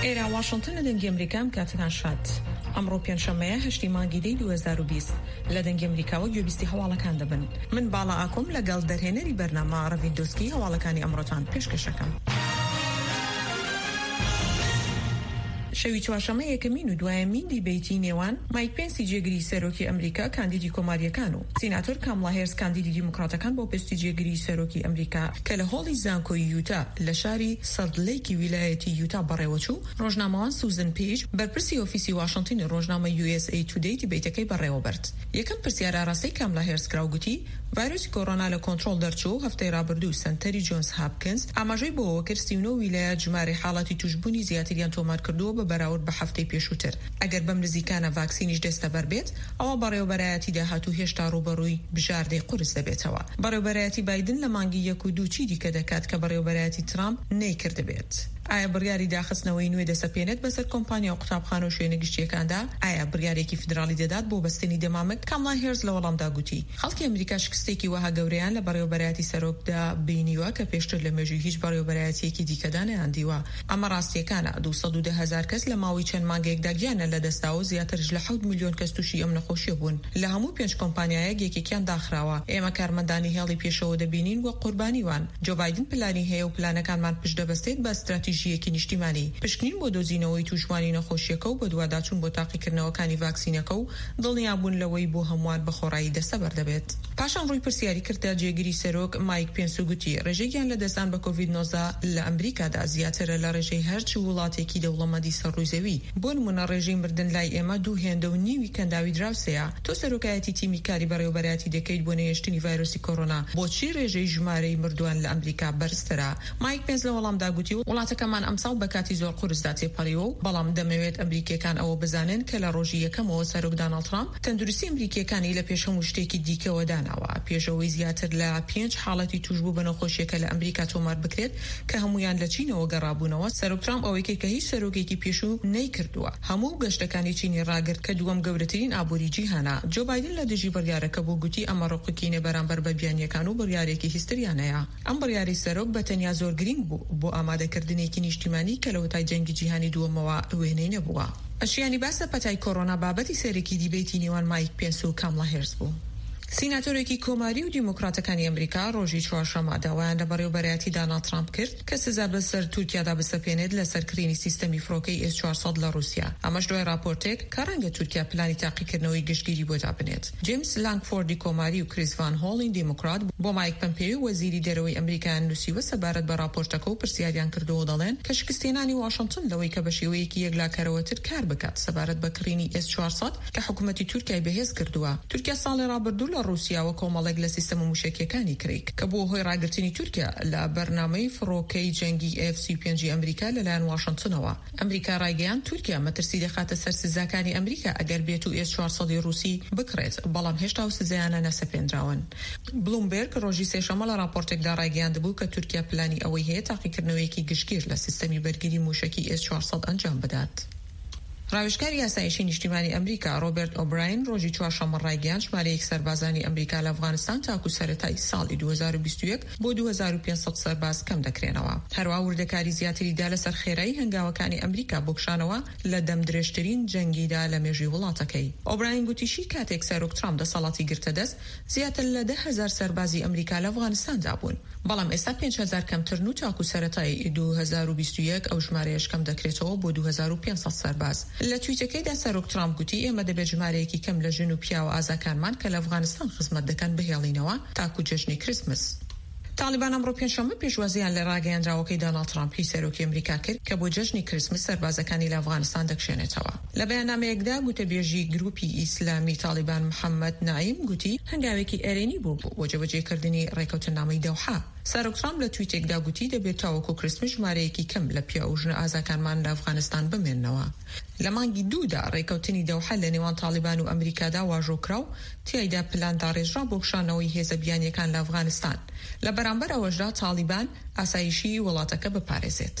ئێرە واشنگتن لە دەنگی ئەمریکام کاتتان شاد. ئەمڕۆ پێنجشەمەیە 8 مانگی 2020 لە دەنگی ئەمریکاوە گوێبیستی هەواڵەکان دەبن. من باڵا ئاکۆم لەگەڵ دەرهێنەری بەرنامە ڕەڤیندۆسکی هەواڵەکانی ئەمڕۆتان پێشکەشەکەم. شەوی چوارشەمە یەکەمین و دوایەمین دیبیتی نێوان مایک پێنسی جێگیری سەرۆکی ئەمریکا کاندیدی کۆماریەکان و سیناتۆر کاملا هێرس کاندیدی دیموکراتەکان بۆ پستی جێگیری سەرۆکی ئەمریکا کە لە هۆڵی زانکۆی یوتا لە شاری سەڵدلەیکی ویلایەتی یوتا بەڕێوەچوو. ڕۆژنامەوان سوزن پیج بەرپرسی ئۆفیسی واشنگتنی ڕۆژنامە USA Today دیبیتەکەی بەڕێوە برد. یەکەم پرسیارە ڕاستەی کاملا هێرس کراوگوتی ڤایرۆسی کۆڕۆنا لە کۆنتڕۆل دەرچوو. هەفتەی ڕابردوو سنتەری جۆنس هاپکینز ئاماژەی بۆەوە کرد 39 ویلایەت ژمارەی حاڵاتی توشبوونی زیاتریان تۆمار کردووە بە بەراورد بە هەفتەی پێشووتر. ئەگەر بەم نزیکانە ڤاکسینیش دەستە بەربێت ئەوە بەڕێوەبەرایەتی داهاتوو هێشتا ڕوبەڕووی بژاردەی قورس دەبێتەوە. بەڕێوەبەرایەتی بایدن لە مانگی 1 و 2 چی دیکە دەکات کە بەڕێوەبەرایەتی ترامپ نەیکردبێت؟ ئایا بڕیاری داخستنەوەی نوێ دەسەپێنێت بەسەر کۆمپانیا و قوتابخانە و شوێنە گشتیەکاندا؟ ئایا بڕیارێکی فدرالی دەدات بۆ بەستنی دەمامک؟ کاملا هێرس لە وەڵامدا گوتی خەڵکی ئەمریکا شکستێکی وەها گەورەیان لە بەڕێوەبەرایەتی سەرۆکدا بینیوە کە پێشتر لە مێژووی هیچ بەڕێوەبەرایەتیەکی دیکەدا نەیاندیوە. ئەمە ڕاستیەکانە. 210,000 کەس لە ماوەی چەند مانگێکدا گیانە لە دەستاوە. زیاترش لە 7 میلیۆن کەس تووشی ئەم نەخۆشیە بوون. لە هەموو 5 کۆمپانیایەک یەکێکیان داخراوە. ئێمە کارمەندانی هێڵی پێشەوە دەبینین وە قوربانیوان. جو بایدن پلانی هەیە و پلانەکانمان پشت دەبەستێت بە استراتیژیەکی نیشتیمانی پشکنین بۆ دۆزینەوەی توشمانی نەخۆشیەکە و بە دوواداچوون بۆ تاقیکردنەوەکانی ڤاکسینەکە و دڵنیابوون لەوەی بۆ هەمووان بە خۆڕایی دەستەبەر دەبێت. پاشان ڕووی پرسیاری کردە جێگیری سەرۆک مایک پێنس و گوتی ڕێژەیەکیان لە دەستان بە کۆڤید-19 لە ئەمریکادا زیاترە لە ڕێژەی هەرچی وڵاتێکی دەوڵەمەندی سەرڕووی. بۆ نمونە ڕێژەی مردن لای ئێمە 2.5 کەنداوی دراوسەیە. تۆ سەرۆکایەتی تیمی کاری بەڕێوەبەرایەتی دەکەیت بۆ نەهێشتنی ڤایرۆسی کۆڕۆنا. بۆچی ڕێژەی ژمارەی مردووان لە ئەمریکا بەرزترە؟ مایک پێنس لە وەڵامدا گوتی وڵاتەکەمان ئەمساڵ بە کاتی زۆر قورسدا تێپەڕیوە و بەڵام دەمەوێت ئەمریکیەکان ئەوە بزانن کە لە ڕۆژی یەکەمەوە سەرۆک دۆناڵد ترامپ تەندروستی ئەمریکیەکانی لە پێشەم شتێکی دیکەوە داناوە. پێشەوەی زیاتر لە 5 حاڵەتی توشبوو بە نەخۆشیەکە لە ئەمریکا تۆمار بکرێت کە هەمویان لە چینەوە گەڕابوونەوە. سەرۆک ترامپ ئەوەی کە هیچ سەرۆکێکی پێشوو نەیکردووە. هەموو گەشتەکانی چینی ڕاگرت کە دووەم گەورەترین ئابووری جیهانە. جو بایدن لە دژی بڕیارەکە بۆ گوتی ئەمە ڕقوکینە بەرامبەر بە بیانیەکان و بڕیارێکی هیستریانەیە. ئەم بڕیاری سەرۆک بە تەنیا زۆر گرنگ بوو بۆ ئامادەکردنێکی نیشتیمانی کە لە وەتای جەنگی جیهانی دووەمەوە وێنەی نەبووە. ئەشیانی باسە پەتای کۆڕۆنا بابەتی سەرێکی دیبیتی نێوان مایک پێنس و کاملا هێرس بوو. سیناتۆرێکی کۆماری و دیموکراتەکانی ئەمریکا ڕۆژی چوارشەمە داوایان لە بەڕێوەبەرایەتی دۆناڵد ترامپ کرد کە سزا بەسەر تورکیادا بسەپێنێت لە سەرکردنی سیستەمی فڕۆکەی S-400 لە رووسیا. ئەمەش دوای راپۆرتێک کە ڕەنگە تورکیا پلانی تاقیکردنەوەی گشتگیری بۆ دابنێت. جیمس لانگفۆردی کۆماری و کریس ڤان هۆڵین دیموکرات بۆ مایک پۆمپێو وەزیری دەرەوەی ئەمریکایان نووسیوە سەبارەت بە راپۆرتەکە و پرسیاریان کردەوە دەڵێن کە شکستێنانی واشنگتن لەوەی کە بە شێوەیەکی یەکلاکەرەوەتر کار بکات سەبارەت بە کڕینی S-400 کە حکوومەتی تورکیای بەهێز کردووە. تورکیا ساڵی ڕابردوو لە رووسیاوە کۆمەڵێک لە سیستەمە موشکیەکانی کریک کە بۆ هۆی ڕاگررتنی تورکیا لە بەرنامەی فڕۆکەی جەنگی F-35 ئەمریکا لەلایەن واشنگتنەوە. ئەمریکا ڕایگەیان تورکیا مەترسی دەخاتە سەر سزاکانی ئەمریکا ئەگەر بێت و S-400 رووسی بکڕێت، بەڵام هێشتا و سزایانە نەسەپێنراون. بلومبرگ ڕۆژی سێشەمە لە راپۆرتێکدا ڕایگەیاند بوو کە تورکیا پلانی ئەوەی هەیە تاقیکردنەوەیەکی گشتگیر لە سیستەمی بەرگری موشکی S-400 ئەنجام بدات. ڕاوێژکاری یاسایشی نیشتیمانی ئەمریکا ڕۆبێرت ئۆبراین ڕۆژی چوارشەمە ڕایگەیاند ژمارەیەک سەربازانی ئەمریکا لە ئەفغانستان تاکو سەرەتای ساڵی 2021 بۆ 2500 سەرباز کەم دەکرێنەوە. هەروە وردەکاری زیاتریدا لەسەر خێرایی هەنگاوەکانی ئەمریکا بۆکشانەوە لە دەم درێژترین جەنگیدا لە مێژووی وڵاتەکەی. ئۆبراین گوتیشی کاتێک سەرۆک ترامپ دەسەڵاتی گرتە دەست زیاتر لە 10,000 سەربازی ئەمریکا لە ئەفغانستاندا بوون، بەڵام ئێستا 5,000 کەمترن و تاکو سەرەتای 2021 ئەو ژمارەیەش کەم دەکرێتەوە بۆ 2500 سەرباز. لە توییتەکەیدا سەرۆک ترامپ گوتی ئێمە دەبێت ژمارەیەکی کەم لە ژن و پیا و ئازاکانمان کە لە ئەفغانستان خزمەت دەکەن بهێڵینەوە تاکو جەژنی کریسمس. تالیبان ئەمڕۆ پێنجشەمە پێشوازیان لە ڕاگەیاندراوەکەی دۆناڵد ترامپی سەرۆکی ئەمریکا کرد کە بۆ جەژنی کریسمس سەربازەکانی لە ئەفغانستان دەکشێنێتەوە. لە بەیاننامەیەکدا گوتەبێژی گروپی ئیسلامی تالیبان محەممەد نائیم گوتی هەنگاوێکی ئەرێنی بوو بۆ جێبەجێکردنی ڕێکەوتنامەی دەوحا. سەرۆک ترامپ لە توییتێکدا گوتی دەبێت تاوەکو کریسمس ژمارەیەکی کەم لە پیا و ژنە ئازاکانمان لە ئەفغانستان بمێننەوە. لە مانگی دوودا ڕێکەوتنی دەوحە لە نێوان تالیبان و ئەمریکادا واژۆکرا و تیایدا پلان داڕێژرا بۆ کشانەوەی هێزە بیانیەکان لە ئەفغانستان. لە بەرامبەر ئەوەشدا تالیبان ئاسایشی وڵاتەکە بپارێزێت.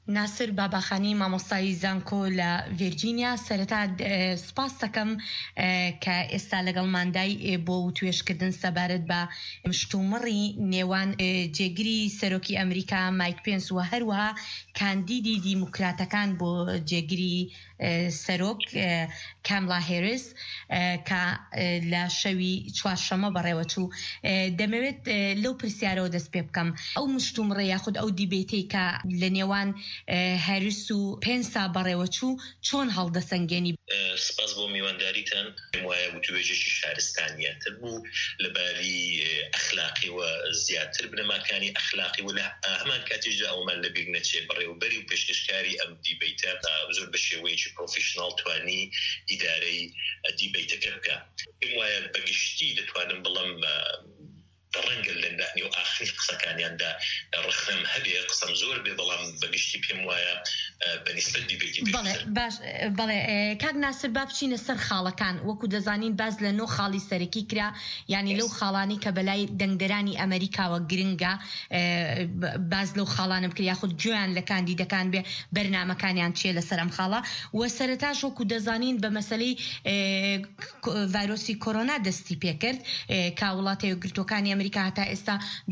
ناسر باباخانی مامۆستای زانکۆ لە ڤیرجینیا سەرەتا سپاس دەکەم کە ئێستا لەگەڵماندای بۆ توێشکردن سەبارەت بە مشتومڕی نێوان جێگیری سەرۆکی ئەمریکا مایک پێنس و هەروەها کاندیدی دیموکراتەکان بۆ جێگیری سەرۆک کاملا هێرس کە لە شەوی چوارشەمە بەڕێوەچوو. دەمەوێت لەو پرسیارەوە دەست پێ بکەم ئەو مشتومڕە یاخود ئەو دیبێتەی کە لە نێوان هەریس و پێنسا بەڕێوەچوو چۆن هەڵدەسەنگێنی؟ سپاس بۆ میوانداریتان. وایە وتوێژێکی شارستانیەتر بوو لەباری ئەخلاقی و زیاتر بنەماکانی ئەخلاقی و لە هەمان کاتێژدا ئەومان لەبیر نەچێ بەڕێوەبەری و پێشکەشکاری ئەم دیبیتە زۆر بە شێوەیەکی پرۆفیشناڵ توانی ئیدارەی دیبیتەکە بکە. پێم وایە بەگشتی دەتوانم بڵم ڕەنگە لەندانی و ئاخری قسەکانیاندا ڕخنەم هەبێ قسەم زۆر بێ بەڵام بەگشتی پێم وایە بەنسبەت دیبێتی بەڵێ کاک ناسر با بچینە سەر خاڵەکان. وەکو دەزانین باز لە نۆ خاڵی سەرەکی کرا، یعنی لەو خاڵانی کە بەلای دەنگدەرانی ئەمریکاوە گرنگە باز لەو خاڵانم کرد یاخود گوێیان لە کاندیدەکان بێ بەرنامەکانیان چیە لەسەر ئەم خاڵە. و سەرەتاش وەکو دەزانین بە مەسەلەی ڤایرۆسی کۆرۆنا دەستی پێکرد کە وڵاتە یەکگرتووەکانی ئەمریکا هەتا ئێستا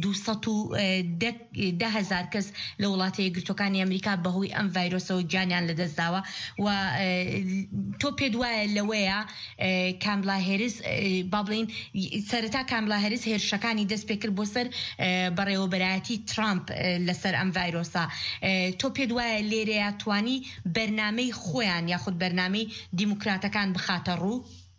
210,000 کەس لە وڵاتە یەکگرتووەکانی ئەمریکا بەهۆی ئەم ڤایرۆسەوە گیانیان لەدەستداوە. و تۆ پێت وایە لەوەیە کاملا هێرس با بڵین سەرەتا کاملا هێرس هێرشەکانی دەست پێکرد بۆ سەر بەڕێوەبەرایەتی ترامپ لەسەر ئەم ڤایرۆسە. تۆ پێت وایە لێرەیە توانی بەرنامەی خۆیان یاخود بەرنامەی دیموکراتەکان بخاتە ڕوو؟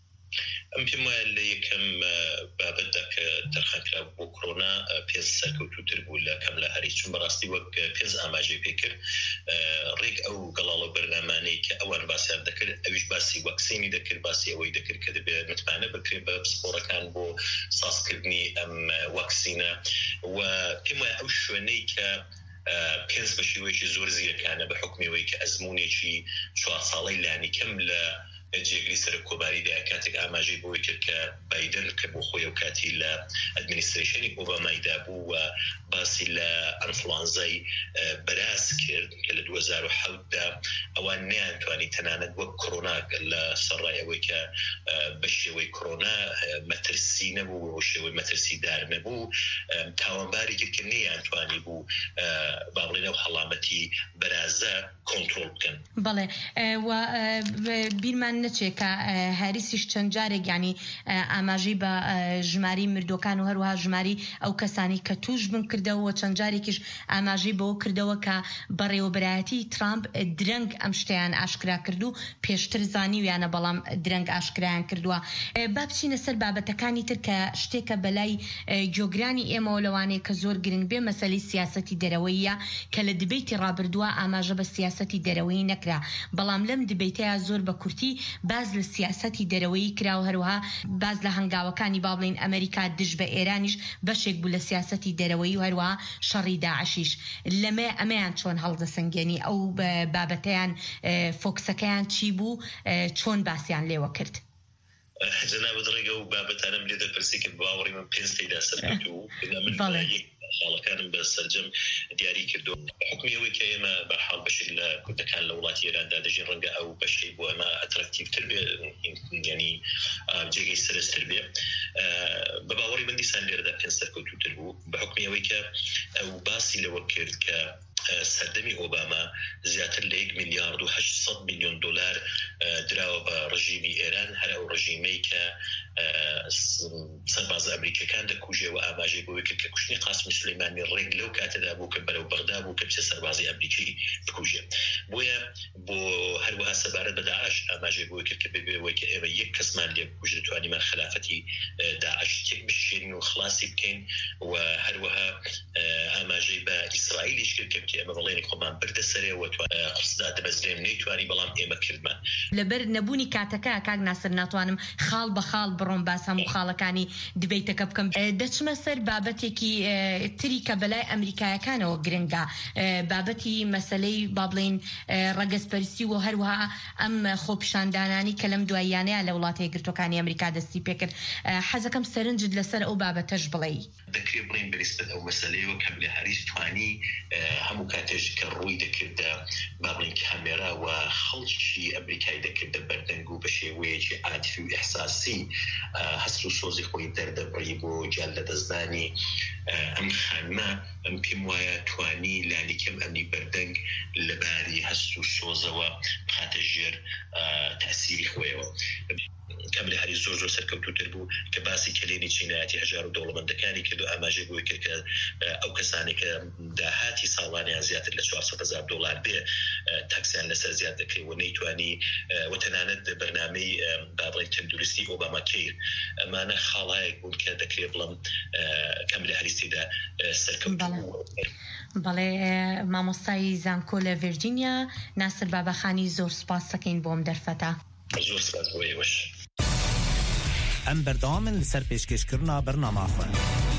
ئەم پێم وایە لە یەکەم بابەتدا کە دەرخانکرا بۆ کۆرۆنا پێنس سەرکەوتووتر بوو لە کاملا هەریس، چون بەڕاستی وەک پێنس ئاماژەی پێکرد ڕێک ئەو گەڵاڵە بەرنامانەی کە ئەوان باسییان دەکرد ئەویش باسی وەکسینی دەکرد، باسی ئەوەی دەکرد کە دەبێت متمانە بکرێت بە پسپۆڕەکان بۆ سازکردنی ئەم وەکسینە. و پێم وایە ئەو شوێنەی کە پێنس بە شێوەیەکی زۆر زیرەکانە بە حکمەوەی کە ئەزمونێکی 4 ساڵەی لانی کەم لە جێگری سەر کۆباریدا کاتێک ئاماژەی بۆی کرد کە بایدن کە بۆ خۆی و کاتی لە ئەدمینیستریشنی ئۆبامایدا بوو و باسی لە ئەنفلانزای بەراز کرد کە لە 2007دا ئەوان نیانتوانی تەنانەت وەک کۆرۆنا لە سەرڕایەوەی کە بە شێوەی کۆرۆنا مەترسی نەبوو و شێوەی مەترسی دار نەبوو تاوانباری کرد کە نیانتوانی بوو با بڵێنە و هەڵامەتی بەرازە کۆنترۆل بکەن. بەڵێ و بیرمان نەچێت کە هەریسیش چەند جارێک ینی ئاماژەی بە ژماری مردوەکان و هەروەها ژماری ئەو کەسانی کە توش بن کردەوە چەند جارێکیش ئاماژەی بەوە کردەوە کە بەڕێوەبەرایەتی ترامپ درەنگ ئەم شتیان ئاشکرا کردو پێشتر زانیویانە بەڵام درەنگ ئاشکرایان کردووە. با بچینە سەر بابەتەکانی تر کە شتێکە بەلای جۆگرانی ئێمەوە لەوانەیە کە زۆر گرنگ بێ مەسەلەی سیاسەتی دەرەوەیە کە لە دبەیتی ڕابردووە ئاماژە بە سیاسەتی دەرەوەی نەکرا، بەڵام لەم دبەیتەیە زۆر بە کورتی باز لە سیاسەتی دەرەوەی کرا و هەروەها باز لە هەنگاوەکانی با بڵین ئەمریکا دژ بە ئێرانیش بەشێک بوو لە سیاسەتی دەرەوەی و هەروەها شەڕی داعشیش. لەمێ ئەمەیان چۆن هەڵدەسەنگێنی ئەو بابەتەیان فۆکسەکەیان چی بوو چۆن باسییان لێوە کرد؟ جەنابەت ڕێگە و بابەتانم لێ دەپرسی کە باوەڕی من پێنس تێدا سەرکەوتوو خاڵەکانم بە سەرجەم دیاری کردو حکمیەوەی کە ئێمە بەحاڵ بەشێک لە کوردەکان لە وڵاتی ئێراندا دەژین ڕەنگە ئەو بەشەی بۆ ئەمە ئەتراکتیڤتر بێ ینی جێگەی سەرنجتر بێ. بە باوەڕی من دیسان لێرەدا پێنس سەرکەوتووتر بوو بە حکمیەوەی کە ئەو باسی لەوە کرد کە سەردەمی ئۆباما زیاتر لە 1 ملیارد و 800 میلیۆن دلار دراوە بە ڕژیمی ئێران، هەر ئەو ڕژیمەی کە سەرباز ئەمریکەکان دەکوژێ و ئاماژەی بۆی کرد کە کوشتنی قاسمی سلەیمانی ڕێک لەو کاتەدا بوو کە بەرەو بەغدا بوو کە بچێ سەربازی ئەمریکی بکوژێ. بۆیە بۆ هەروەها سەبارەت بە داعش ئاماژەی بۆی کرد کە ببێەوەی کە ئێمە یەک کەسمان لێ بکوژ دەتوانیمان خلافەتی داعش تێک بشێنین و خلاصی بکەین. و هەروەها ئاماژەی بە ئیسرائیلیش کرد کە ئێمە بڵێنی خۆمان بردە سەرێەوە قسدا دەبەزرێن نەیتوانی بەڵام ئێمە کردمان. لەبەر نەبوونی کاتەکە کاک ناسر ناتوانم خاڵ بە خاڵ بڕۆم باس هەموو خاڵەکانی دبیتەکە بکەم. دەچمە سەر بابەتێکی تری کە بەلای ئەمریکایەکانەوە گرنگە، بابەتی مەسەلەی با بڵێن ڕەگەزپەرستی و هەروەها ئەم خۆپیشاندانانی کە لەم دواییانەیە لە وڵاتە یەکگرتووەکانی ئەمریکا دەستی پێکرد. حەزەکەم سەرنجت لەسەر ئەو بابەتەش بڵێ. دەکرێت بڵێن بەنسبەت ئەو مەسەلەیەوە کەملا هەریس توانی هەموو هەموو کاتێش کە ڕووی دەکردە با بڵین کامێرا و خەڵکی ئەمریکای دەکردە بەردەنگ و بە شێوەیەکی عاتیفی و ئیحساسی هەست و سۆزی خۆی دەردەبڕی بۆ گیان لەدەستدانی ئەم خانمە ئەم پێم وایە توانی لانیکەم ئەمنی بەردەنگ لەباری هەست و سۆزەوە بخاتە ژێر تەسیری خۆیەوە. کاملی هەری زۆر سەرکەوتوتر بوو کە باسی کلێنی چینایەتی هەژار و دەوڵەمەندەکانی کرد و ئاماژەی بۆی کرد کە ئەو کەسانی کە داهاتی ساڵانیان زیاتر لە $400,000 بێ تاکسیان لەسەر زیاد دەکەی و نەیتوانی و تەنانەت بەرنامەی با بڵین تەندروستی ئۆباما کیر ئەمانە خاڵایەک بوون کە دەکرێت بڵم کاملی هەریستیدا سەرکەوتوو. بەڵێ مامۆستای زانکۆ لە ڤیرجینیا ناسر بابەخانی زۆر سپاس دەکەین بۆم دەرفەتە. زۆر سپاس بۆ ئێوەش. ئەم بەردەوامن لەسەر پێشکەشکردنا بەرنامە خوێن.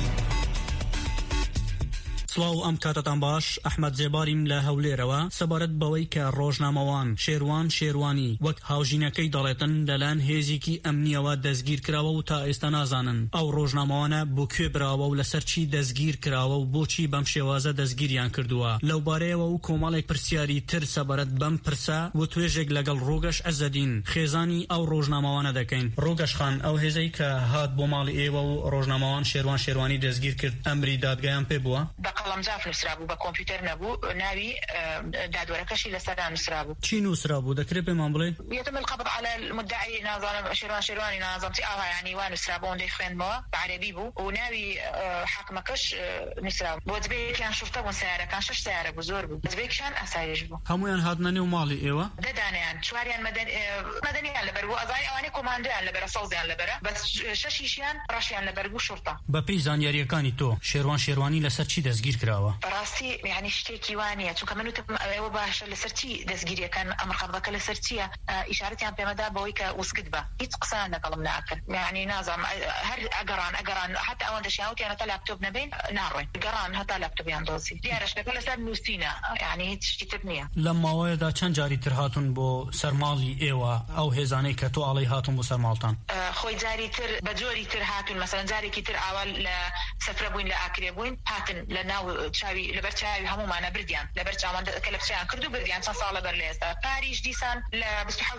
سڵاو ئەم کاتتان باش ئەحمەد جێباریم لە هەولێرەوە سەبارەت بەوەی کە ڕۆژنامەوان شێروانی وەک هاوژینەکەی دەڵێتن لەلایەن هێزێکی ئەمنیەوە دەستگیر کراوە و تا ئێستا نازانن ئەو ڕۆژنامەوانە بۆ کوێ براوە و لەسەر چی دەستگیر کراوە و بۆچی بەم شێوازە دەستگیریان کردووە. لەو بارەیەوە و کۆمەڵێک پرسیاری تر سەبارەت بەم پرسە و توێژێک لەگەڵ ڕۆگەش عەزەدین خێزانی ئەو ڕۆژنامەوانە دەکەین. ڕۆگەش خان ئەو هێزەی کە هات بۆ ماڵی ئێوە و ڕۆژنامەوان شێروانی دەستگیر کرد ئەمری دادگایان پێ بووە؟ قەڵەمجاف نووسرا بوو بە کۆمپیوتەر نەبوو ناوی دادوەرەکەشی لەسەردا نووسرا بوو. چی نووسرا بوو دەکرێت پێمان بڵێ؟ يتم القبض على المدعي ناظم شيرواني ناظمتي يعني وان نسرابون دي خوين بوا بعربي بو وناوي حاكمكش نسراب بوزبي كان شرطه وسياره كان شش سياره بزور بو بوزبي كان اسايج بو همویان هاتننی و ماڵی ئێوە ددانیان چواریان مدنیان لەبەر بوو ئەزای ئەوانەی کۆماندۆیان لەبەرە سەوزیان لەبەرە بەس شەشیشیان ڕەشیان لەبەر بوو شورتە. بەپێی زانیاریەکانی تۆ شێروانی لەسەر چی دەستگیر کراوە؟ بەڕاستی یعنی شتێکی وانە چونکە من وتم ئەوە باشە لەسەر چی دەستگیریەکان ئەمر قەبڵەکە لەسەر چییە ئیشارەتیان پێمەدا بەوەی کە وسکت بە هیچ قسان لەگەڵم ناکرد یعنی نازانم هەر ئەگەڕان حتا ئەوەن دەشیاوتیانە تا لاپتۆپ نەبین ناڕۆین گەڕان هەتا لاپتۆپیان دۆزی دیارەشەکە لەسەر نووسینە یعنی هیچ شتی تر نییە. لەم ماوەیەدا چەند جاری تر هاتون بۆ سەرماڵی ئێوە ئەو هێزانەی کە تۆ ئاڵی هاتون بۆ سەرماڵتان؟ خۆی جاری تر بە جۆری تر هاتون مەسەڵەن جارێکی تر ئاوال لە سەفرە بووین لە ئاکرێ بووین هاتن لە ناو چاوی لەبەر چاوی هەمومانە بردیان لەبەر چاوان کە لە پچیان کرد و بردیان چەند ساڵ لەبەر لە ئێستا پاریش دیسان لە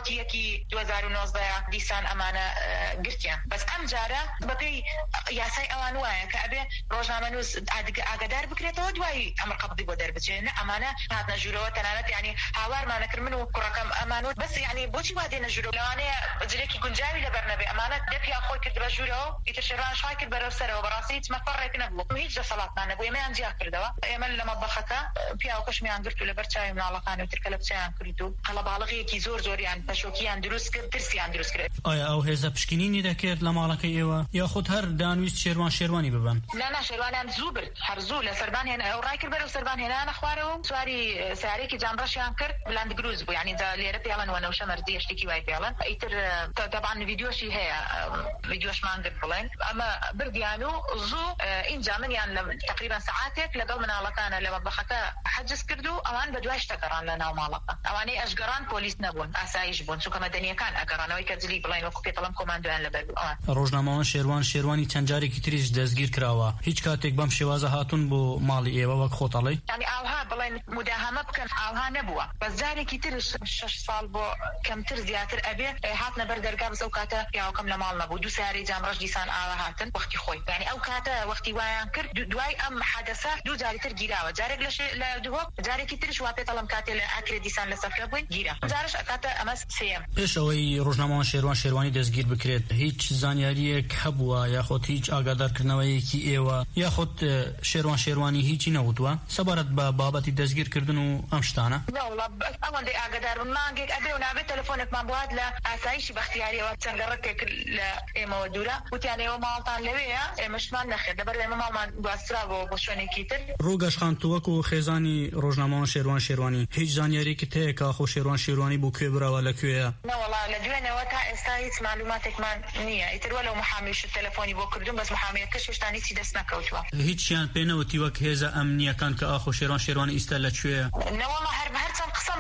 27 2019 دیسان ئەمانە گرتیان بەس ئەم جارە بەپێی یاسای ئەوان وایە کە ئەبێ ڕۆژنامەنووس ئاگادار بکرێتەوە دوایی ئەمر قەبضی بۆ دەربچێت نە ئەمانە هاتنە ژوورەوە تەنانەت یعنی هاوارمانە کرد من و کوڕەکەم ئەمانوت بەس یعنی بۆچی وا دێنە ژوورەوە لەوانەیە جلێکی گونجاوی لەبەر نەبێ ئەمانە دەپیا خۆی کرد بە ژوورەوە ئیتر شێروان شای کرد بەرەو سەرەوە بەڕاستی هیچ مەفەڕێک نەبوو هیچ دەسەڵاتمان نەبوو ئێمەیان جیا کردەوە ئێمە لە مەطبەخەکە پیاوەکەشمیان گرت و لەبەر چاوی مناڵەکان و ترکە لە پچیان کرد و قەڵەباڵغەیەکی زۆریان پەشۆکیان دروست کرد ترسیان دروست کرد. ئایا ئەو هێزە پشکنینی دەکرد لە ماڵەکەی ئێوە یاخود هەر دانویست شێروانی ببن؟ نا شێروانیان زوو برد هەر زوو لە سەربان هێنا ئەو ڕای کرد بەرەو سەربان هێنانە خوارەوە سواری سیارێکی جانڕەشیان کرد بلاند گروز بوو یعنی لێرە پێڵەن وەنەوشە مەردی شتێکی وای پێڵەن ئیتر طبعا ڤیدیۆشی هەیە ڤیدیۆشمان گرت بڵێن ئەمە بردیان و زوو اینجا منیان تقریبا ساعاتێک لەگەڵ مناڵەکانە لە مەطبەخەکە حەجز کرد و ئەوان بە دوای شتەگەڕان لە ناو ماڵەکە ئەوانەی ئەشگەڕان پۆلیس نەبوون ئاسایش بوون چونکە مەدەنیەکان ئەگەڕانەوەی کە جلی بڵێن وەکو پێڵەم کۆماندۆیان لەبەر ڕۆژنامەوان شێروانی چەند جارێکی تریش دەستگیر کراوە هیچ کاتێک بەم شێوازە هاتون بۆ ماڵی ئێوە وەک خۆتەڵی یعنی ئاوها بڵێن مداهەمە بکەن ئاوها نەبووە بەس جارێکی ترش 6 ساڵ بۆ کەمتر زیاتر ئەبێ هاتنە بەر دەرگا بەس ئەو کاتە پیاوەکەم لە ماڵ نەبوو دوو سیارەی جامڕەش دیسان ئاوا هاتن وەختی خۆی یعنی ئەو کاتە وەختی وایان کرد دوای ئەم حادەسە دوو جاری تر گیراوە جارێک لە دووەک جارێکی ترش وا پێتەڵم کاتێ لە ئاکرێ دیسان لە سەفرە بووین گیرا جارش ئەکاتە ئەمە سێم. پێش ئەوەی ڕۆژنامەوان شێروانی دەستگیر بکرێت هیچ زانیاریەک هەبووە یاخۆت هیچ ئاگادارکردنەوەیەکی ئێوە یاخۆت شێروانی هیچی نەوتووە سەبارەت بە بابەتی دەستگیرکردن و ئەم شتانە؟ ئەوەندەی ئاگادار بوون مانگێک ئەبێ و نابێت تەلەفۆنێکمان بوات لە ئاسایشی بەختیاریەوە چەند ڕێک لە ئێمەوە دوورە وتیان ئێوە ماڵتان لەوەیە ئێمەشمان نەخێت لەبەر ئێمە ماڵمان گواستراوە بۆ شوێنێکی تر. ڕۆگەش خان تۆ وەکو خێزانی ڕۆژنامەوان شێروانی هیچ زانیاریەکت هەیە کە خۆ شێروانی بۆ کوێ براوە لەکوێیە؟ نەوەڵا لە دوێنەوە تا ئێستا هیچ معلوماتێکمان نییە ئیتر وەلەو محامیش تەلەفۆنی بۆ کردوم بەس محامیەکەش هێشتا هیچی دەست نەکەوتووە. هیچیان پێ نەوتی وەک هێزە ئەمنیەکان کە ئاخۆ شێروانی ئیستا لەکوێیە؟ نەوەڵا هەر چەند قسەمە کرد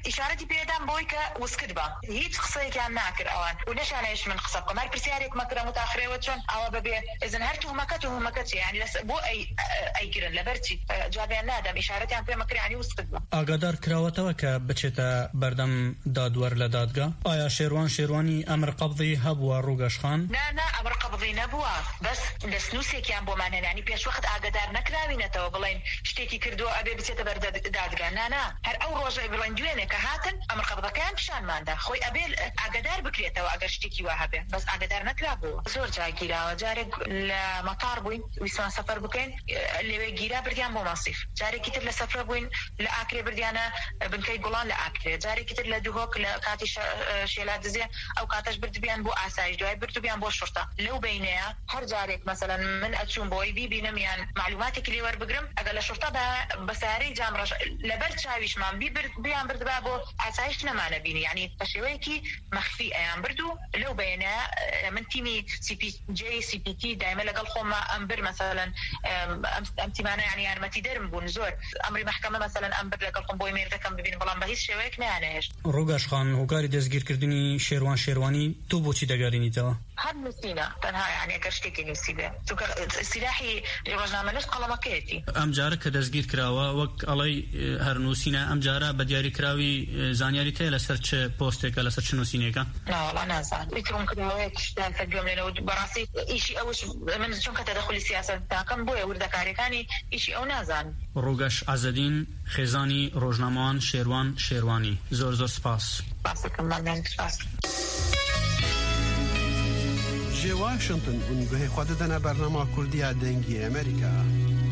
اشارتي بيدام بويكا وسكدبا هيك قصه كان ناكر اوان وليش انا ايش من قصه قمر برسيارك مكره متاخره وتشون او ببي اذا هرتو مكته يعني لس بو اي كرن لبرتي جابي نادم اشارتي عن مكره يعني وسكدبا اقدر كراوتوا كبچتا بردم دادور لدادگا آیا شیروانی امر قبضی هبوا روگش خان لا امر قبضی نبوا بس لسنوسي كان بو معنى يعني بيش وقت اقدر نكراوينته بلين شتيكي كردو ابي بتيتا برد دادگا نا هر او روجه بلين دوينه كهاتن امر قبضه كان بشان ماندا خوي ابي اقدر بكريته واقدر شتيكي وهبه بس اقدر نكرابو زور جاكيرا جارك المطار بوين ويسان سفر بكين اللي جيرا برديان بو مصيف جاري كتر لسفر بوين لاكري برديانا بنكي قولان لاكري جاري كتر لدوهوك لكاتي شيلات زي او كاتش بردبيان بو اسايج دوي بردبيان بو الشرطه لو بينها هر جارك مثلا من اتشون بوي بينميان معلوماتك اللي ور بقرم اقل الشرطه بساري جامرش لبرد شاويش مان بيان بردبابو اسايج ما نبيني يعني تشويكي مخفي ايام بردو لو بينها من تيمي سي بي تي دائما لقال خوما امبر مثلا امتمانا يعني ما تدرم بون زور امري محكمه مثلا امبر لقال خو بوي مير دكم ببين بلان بهيس شويك نه انهش روگاش خان هوکاری دزگیر کردنی شیروانی تو بوچی دگارینی تا هاد مسينا تنها يعني كرشتكي نسيبه سلاحي رجنا منش قلمكيتي ام جاره كدزگیر کراوا وک علي هرنوسینا ام جاره بدیاری کراوی زانیاری ته لسرچ پوست کلا سرچ نوسینیکا لا والله نازل بيترون كراويك اشتغل تقوم لنا براسي شيء اوش من شلون كتدخل السياسه تاكم بويا وردا كاريكاني شيء او نازل روگاش عزدین خزانی روزنامان شیروانی زور سپاس باسكم مالنا سپاس جي واشنطن ونگوه خوددنا برنامه کردی دنگی امریکا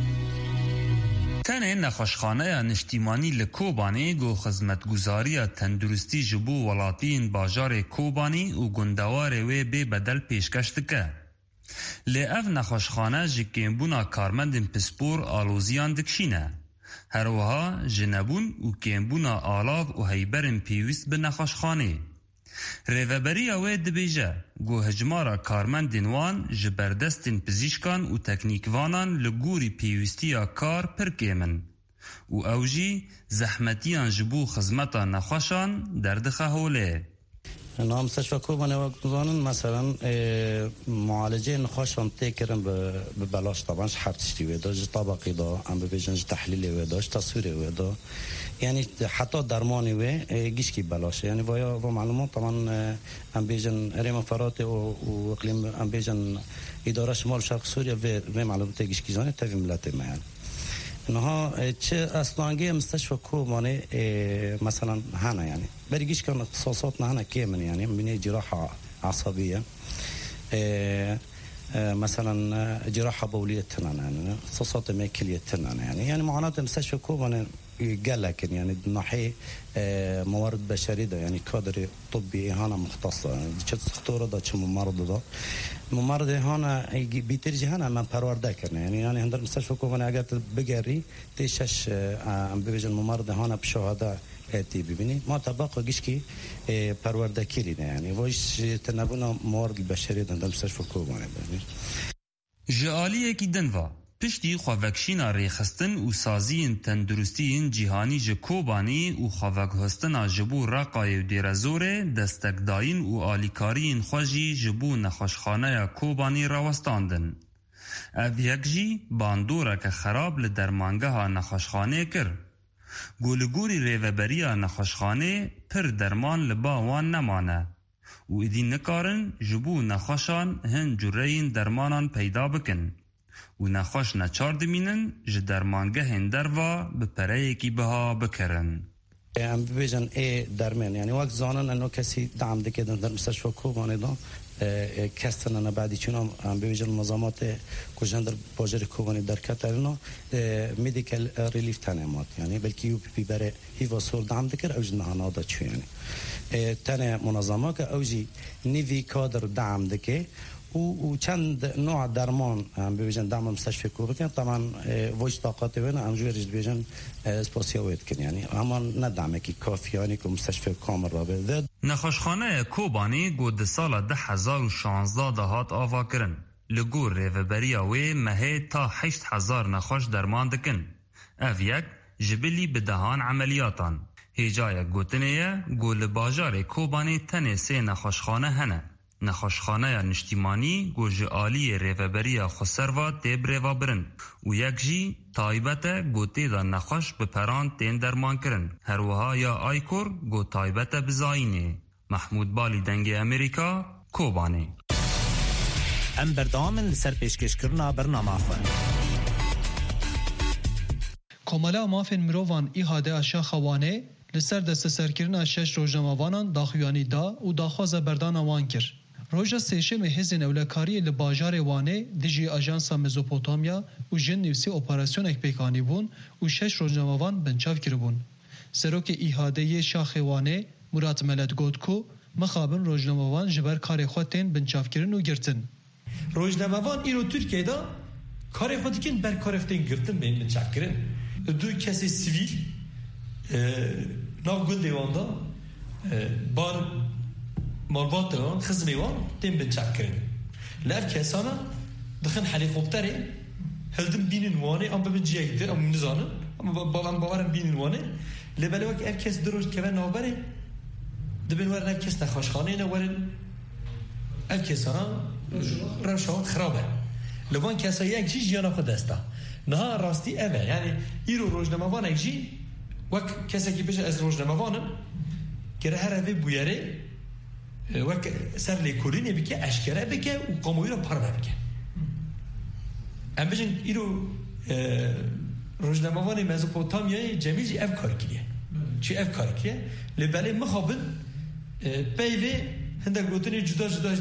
تنه نخوشخانه نشتیمانی لکوبانی گو خدمتگزاری تندرستی جبو ولاتین باجار کوبانی و گندوار وی بی بدل پیشکش دکه. لی اف نخوشخانه جکیمبونا کارمندن پسپور آلوزیان دکشینه. هروها جنبون و کیمبونا آلاو و هیبرن پیوست به نخوشخانه. ریوبری اوه دبیجه گو هجمارا کارمندین وان جبردستین پزیشکان و تکنیکوانان لگوری پیوستیا کار پرکیمن و اوجی زحمتیان جبو خزمتا نخوشان دردخه هوله. نام مستشفى كوباني وقتنا مثلا معالجه نخاشم تكرم ببلاش طبعا حرت اشتي وداش طبقي دا ام ببيجنج تحليلي وداش تصويري ودا يعني حتى درماني و گيشكي بلاش يعني ويا معلومات طبعا ام بيجن ريما فراتي واقليم ام بيجن اداره شمال شرق سوريا و معلومات گيشكي زاني تفي ملت ما يعني انها چه اصلاً مستشفى كوباني مثلا هنا يعني بريجيش كان اختصاصاتنا هنا كامل يعني من جراحه عصبيه مثلا جراحه بوليه تنان يعني اختصاصات ميكليه تنان يعني معاناه مستشفى كوباني قال لكن يعني ناحيه موارد بشريه يعني كادر طبي هنا مختصه يعني دكتور ده ممرض هنا بيترجي هنا من پرورده کرد يعني هندر مستشفى كوباني اگر بگری تشش ام بيجن ممرض هنا بشهاده اتي ببینی ما طبقه گشکی پرورده کردن يعني وش تنبون موارد البشريه هندر مستشفى كوباني جالیه کی دنوا پشتی خواهکشینا ریخستن و سازین تندرستین جیهانی جکوبانی و خواهکهستنا جبو راقای و دیرزوره دستکداین و آلیکارین خوشی جبو نخوشخانه کوبانی راوستاندن. او یک جی باندوره که خراب لدرمانگه ها نخوشخانه کر. گولگوری ریوبریا نخوشخانه پر درمان لباوان نمانه. و ایدی نکارن جبو نخوشان هن جرین درمانان پیدا بکن. و نخوش نچار دمینن جدرمانگه هندر و بپره کی بها بکرن. ام بيجن درمان يعني وقت زانن انه كسي دعم دكه در مستشفى كوباني دا كاستن انا بعد چون ام بيجن نظامات كوجندر باجر كوباني در كاترنا ميديكال ريليف تنمات يعني بلكي يو بي بره هي وصول دعم دكر اوج نهانا دا چو يعني تنه منظمه که اوجي نيفي كادر دعم دكه و چند نوع درمان هم بيجن دعم مستشفى كوباني طبعا وش طاقات وين ام جورج بيجن سپاسیویت کن یعنی اما ندعمه که کافی یعنی که مستشفى کامل را بده. نخوشخانه کوبانی گود سال 2016 دهات آوا کرن لگور ریوبریا وی مهی تا 8000 نخوش درمان دکن. او یک جبلی بدهان عملیاتان هیجای گوتنیه گول باجار کوبانی تنه سه نخوشخانه هنه. نخوشخانه نشتیمانی گوژ آلی ریوبری خسروا تیب ریوا برن و یک جی تایبت گوتی دا نخوش بپران تین درمان کرن. هروها یا آیکور گو تایبت بزاینه. محمود بالی دنگ امریکا کوبانی. ام بردامن لسر پیشکش کرنا برنامه خواه. کمالا مافین مروان ایهاده اشا خوانه لسر دست سرکرنا 6 روزنامه‌وانان داخویانی دا و داخواز بردان وان کر. روژا سیشم هزین اولکاری لباجار وانه دیجی آژانسا مزوپوتامیا و جن نویسی اپراسیون اکپیکانی بون و 6 روزنامه‌وان بنچاو کربون. سروک ایهاده شاخ وانه مراد ملت گوتکو مخابن روزنامه‌وان جبر کار خودتین بنچاو کرن و گرتن. روزنامه‌وان ایرو ترکیه دا کار خودتین بر کار خودتین گرتن بین بنچاو کرن. دو کسی سیویل ناو گل دیواندا بار مالبات دیوان خزمیوان تیم بنچاو کرن. لعب کسانا دخن هلیکوپتری هلدم بینن وانه ام ببین جیگ در ام نزانم ام باورم بینن وانه لبله وقت اف کس دروش که من نابره دبین ورن اف کس نخوشخانه نورن اف کسانا روشان خرابه لبان کسایی یک چیز جانا خود دستا نه راستی اوه یعنی ایرو روزنامه‌وان یک جی وک کسی که بشه از روزنامه‌وانم که هر اوه بویره وک سر لیکولینه بکه اشکره بکه و قاموی رو پرده بکه ام بجن ایرو روزنامه‌وان مزوپوتامیای جمیجی اف کار کریه چی اف کار کریه لباله مخابن پیوه هنده گوتنی جدا جداش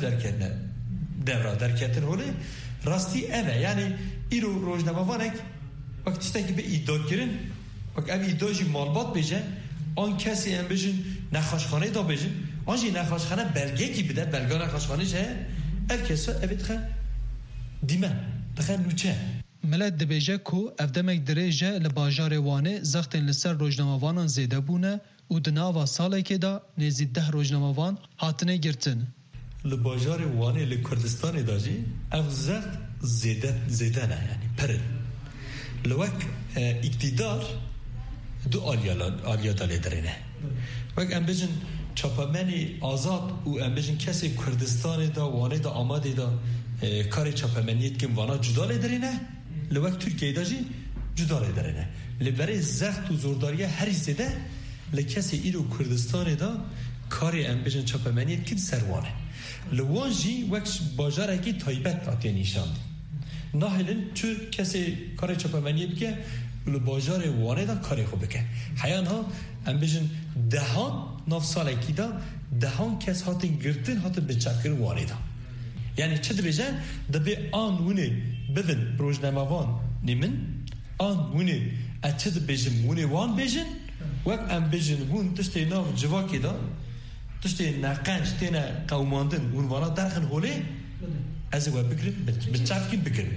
در کردن هوله راستی اوه یعنی ایرو روزنامه‌وانک وقتی که به ایدا کرن وقت ام ایداجی مالبات بجه آن کسی ام بجن نخوشخانه دا بجن آنجی نخوشخانه بلگه کی بده بلگه نخوشخانه چه اف کسا اوه دیمه دخل نوچه ملت دبیجه کو افدمک دریجه لباجار وانه زختن لسر روزنامه‌وانان زیده بونه و دناوا ساله که دا نزید 10 روزنامه‌وان هاتنه گرتن لباجار وانه لکردستان داجی اف زخت زیده نه یعنی پر لوک اقتدار دو آلیا داله درینه وک ام بجن چاپمنی آزاد و ام بجن کسی کردستان دا وانه دا آماده دا کار چاپمنیت که وانا جدا لیدرینه لوک ترکیه دا جی جدا لیدرینه لبره زخت و زورداری هری زده لکسی ایرو کردستان دا کار ام بجن چاپمنیت که سروانه لوان جی وک باجاره که تایبت آتی نشاند ناهلن چو کسی کار چاپمنیت که لباجار وانه دا کاری خوب بکن حیان ها ام بجن دهان ناف ساله کی دا دهان کس هاتن گرتن هاتن بچکر وانه دا یعنی چه دبیجن دبی آن ونه ببین روزنامه‌وان نیمن آن ونه اچه دبیجن ونه وان بیجن وقت ام بیجن ون تشتی ناف جواکی دا تشتی نقنج تینا قوماندن ون وانا درخن هوله از او بکرین بچکین بکرین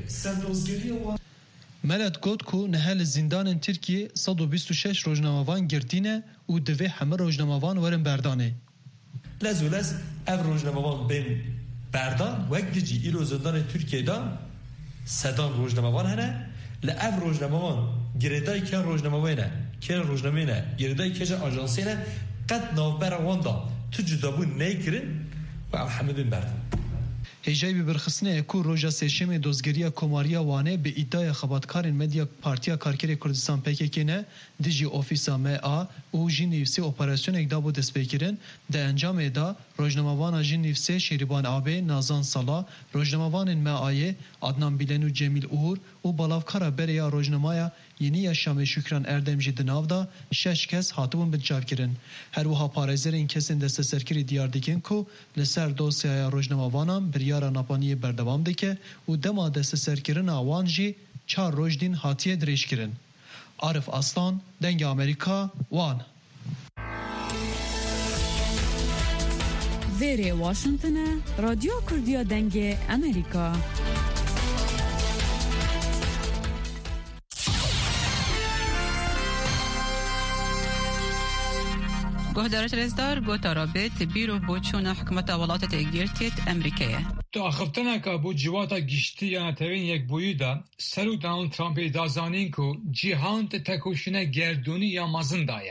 ملت گوت کو نهال زندان ترکیه 126 روزنامه‌وان گرتینه و دوی همه روزنامه‌وان ورن بردانه لزولز اف روزنامه‌وان بین بردان وقت دیجی ایرو زندان ترکیه دا صدان روزنامه‌وان هنه لعف روزنامه‌وان گریدای که روزنامه‌وانه که روزنامه‌وانه گریدای که آژانسی نه قد نوبر واندا تو جدابون نیکرین و حمدون بردان هجای برخصنه کو روژا سیشم دوزگریه کماریا وانه به ادعای خبرکارین مدیا پارتیا کارکری کردستان پککنه دیجی اوفیسا ما او جین نیفسی اپراسیون اقدابو دست بکرن ده انجام ادا روزنامه‌وان جین نیفسی شیربان آبه نازان سالا روزنامه‌وان ما عدنان بیلن و جمیل اور و بالاوکارا بریا روزنامه یعنی شام شکران اردمجی دناودا 6 کس هاتبون بنچاو کرن هر وها پارێزەر این کسین دست سرکری دیار دیکن کو لسر دوسیای روزنامه‌وانان بریارا ناپانی بردوام دکه و دما دست سرکرین آوان جی 4 روز دین هاتیه دریش کرن. عارف اصلان دنگ امریکا وان ویری واشنطن رادیو کردیا دنگ امریکا گهدارت رزدار گوتا رابط بیرو بوچون حکمت ولایت تگیرتیت امریکیه. تا خفتنه که بود جواتا گشتی یا نتوین یک بویودا سرو دانالد ترامپی دازانین که جیهان تکوشنه گردونی یا مزندایه.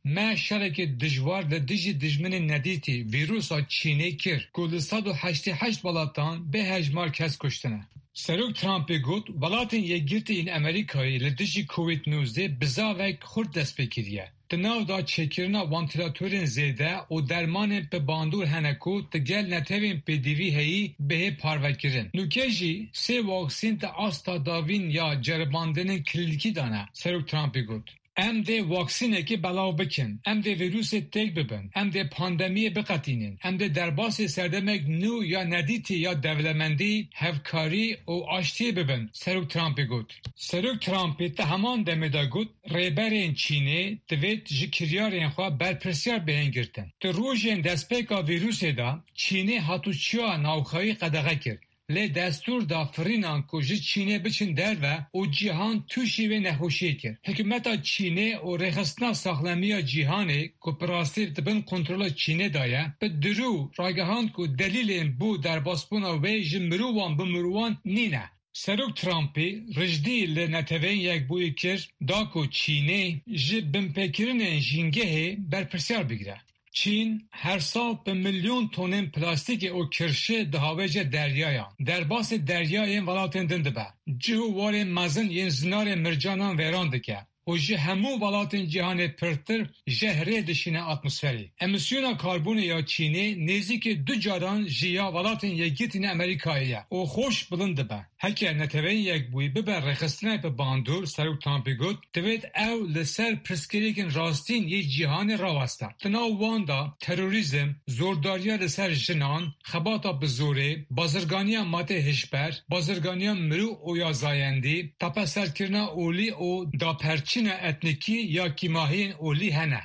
ما شرک دجوار لدیجی دجمن ندیتی ویروسا چینی کر که 188 ولاتان به هجمار کس کشتنه. سروک ترامپی گوت ولاتین یگیرتی این امریکایی لدیجی کووید 19 بزاوک خورد دست بکریه. تناو دا چکرنا وانتیلاتورین زیده و درمان به باندور هنکو تگل نتوین پی دیوی هایی به پاروکرین. نوکه جی 3 واکسین تا آستا داوین یا جرباندن کلیدکی دانه. سروک ترامپی گوت. ام ده واکسینه که بلاو بکن، ام ده ویروس تک ببن، ام ده پاندمی بقتینن، ام ده درباس سردمک نو یا ندیتی یا دولمندی، هفکاری و آشتی ببن. سروک ترامپی گوت. سروک ترامپی تا همان دمه دا گوت ریبرین چینه دوید جکریارین خواه برپرسیار بهن گرتن. تا روژین دستپیکا ویروس دا چینه هاتوچیا ناوخایی قدغه کرد. لی دستور دا فرینان که جی چینه بچن در و جیهان توشی و نخوشی کرد. حکومتا چینه و رخصتنا ساخلمی جیهانه که پراستی تبن کنترول چینه دایه به درو راگهان که دلیل بو در باسپونا و جی مروان بمروان نینه. سروک ترامپی رجدی لنتوین یک بوی کرد دا که چینه جی بمپکرین جینگه برپرسیار بگیره. چین هر سال به میلیون تونن پلاستیک او کرشه دهاویج دریایان در باس دریای ولاتن دنده با جهو وار مزن ین زنار مرجانان ویران دکه و جه همو ولاتن جهان پرتر جهره دشینه اتمسفری. امیسیون کاربون یا چینه نزدیک 2 جاران جیا ولاتن یگیتین امریکاییه و خوش بلنده با. هکر نتوین یک بوی ببر رخصتنه به باندور سروک ترامپی گوت دوید او لسر پرسکریکن راستین یه جهان راوسته. تناو واندا تروریزم، زورداریا لسر جنان، خباتا بزوره، بازرگانیا ماته هشبر، بازرگانیا مرو او یا زایندی، تاپا سرکرنا اولی او دا پرچین اتنیکی یا کیماهین اولی هنه.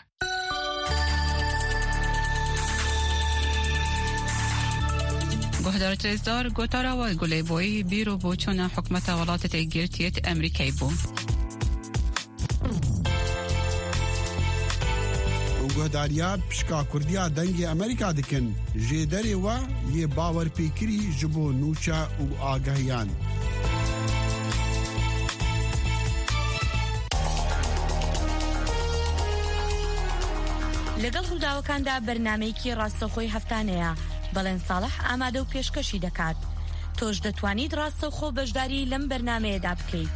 گهدار ترزدار گوتارا و گله بوی بیرو بوچون حکمت ولایت تگیرتیت امریکایی بو. گهداریا پشکا کردیا دنگ امریکا دکن جدری و یه باور پیکری جبو نوچا و آگاهیان. لەگەڵ ڕووداوەکاندا بەرنامەیەکی ڕاستەوخۆی هەفتانەیە بەڵێن ساڵح ئامادە و پێشکەشی دەکات. تۆش دەتوانیت ڕاستەوخۆ بەشداری لەم بەرنامەیەدا بکەیت.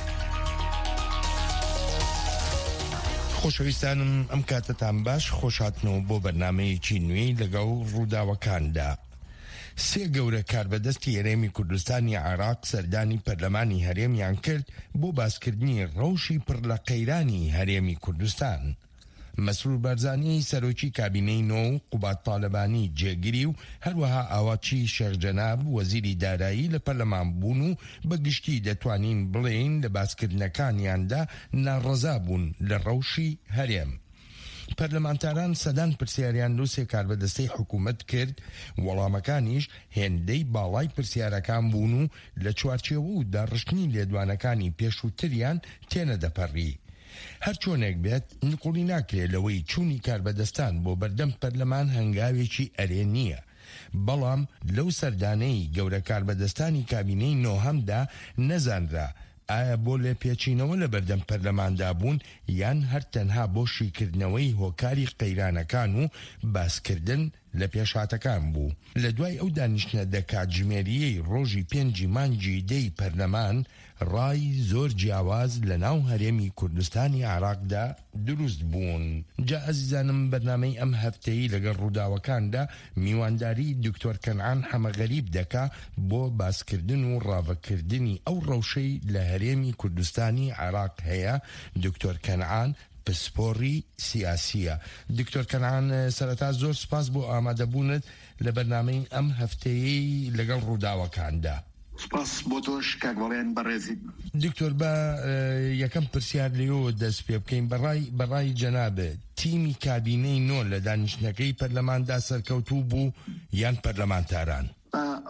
خۆشەویستانم ئەم کاتتان باش خۆشهاتنەوە بۆ بەرنامەیەکی نوێی لەگەڵ ڕووداوەکاندا. 3 گەورە کاربەدەستی هەرێمی کوردستانی عێراق سەردانی پەرلەمانی هەرێمیان کرد بۆ باسکردنی ڕەوشی پڕ لە قەیرانی هەرێمی کوردستان. مسرور بارزانی سەرۆکی کابینەی نۆ و قوبات تاالبانی جێگیری و هەروەها ئاواچی شێخ جەناب وەزیری دارایی لە پەرلەمان بوون و بەگشتی دەتوانین بڵێین لە باسکردنەکانیاندا ناڕەزا بوون لە ڕەوشی هەرێم. پەرلەمانتاران سەدان پرسیاریان لە 3 کاربەدەستەی حکوومەت کرد، وەڵامەکانیش هێندەی باڵای پرسیارەکان بوون و لە چوارچێوە و داڕشتنی لێدوانەکانی پێشووتریان تێنەدەپەڕی. هەر چۆنێک بێت نقوڵی ناکرێت لەوەی چوونی کاربەدەستان بۆ بەردەم پەرلەمان هەنگاوێکی ئەرێ نییە. بەڵام لەو سەردانەی گەورە کاربەدەستانی کابینەی نۆهەمدا نەزانرا ئایا بۆ لێ پێچینەوە لە بەردەم پەرلەماندا بوون یان هەر تەنها بۆ شیکردنەوەی هۆکاری قەیرانەکان و باسکردن لە پێشهاتەکان بوو. لە دوای ئەو دانیشتنە دەکاتژمێریەی ڕۆژی 5 مانگی دەی پەرلەمان ڕای زۆر جیاواز لە ناو هەرێمی کوردستانی عێراقدا دروست بوون. جا ئەزیزانم بەرنامەی ئەم هەفتەیە لەگەڵ ڕووداوەکاندا میوانداری دکتۆر کەنعان حەمەغەریب دەکا بۆ باسکردن و ڕاوەکردنی ئەو ڕەوشەی لە هەرێمی کوردستانی عێراق هەیە. دکتۆر کەنعان پسپۆڕی سیاسیە. دکتۆر کەنعان سەرەتا زۆر سپاس بۆ ئامادەبوونت لە بەرنامەی ئەم هەفتەیە لەگەڵ ڕووداوەکاندا. سپاس بۆ تۆش کاکبەڵێن بەڕێزی. دکتۆر بە یەکەم پرسیار لێەوە دەست پێ بکەین بەڕای جەنابێ تیمی کابینەی نۆ لە دانیشتنەکەی پەرلەماندا سەرکەوتوو بوو یان پەرلەمانتاران؟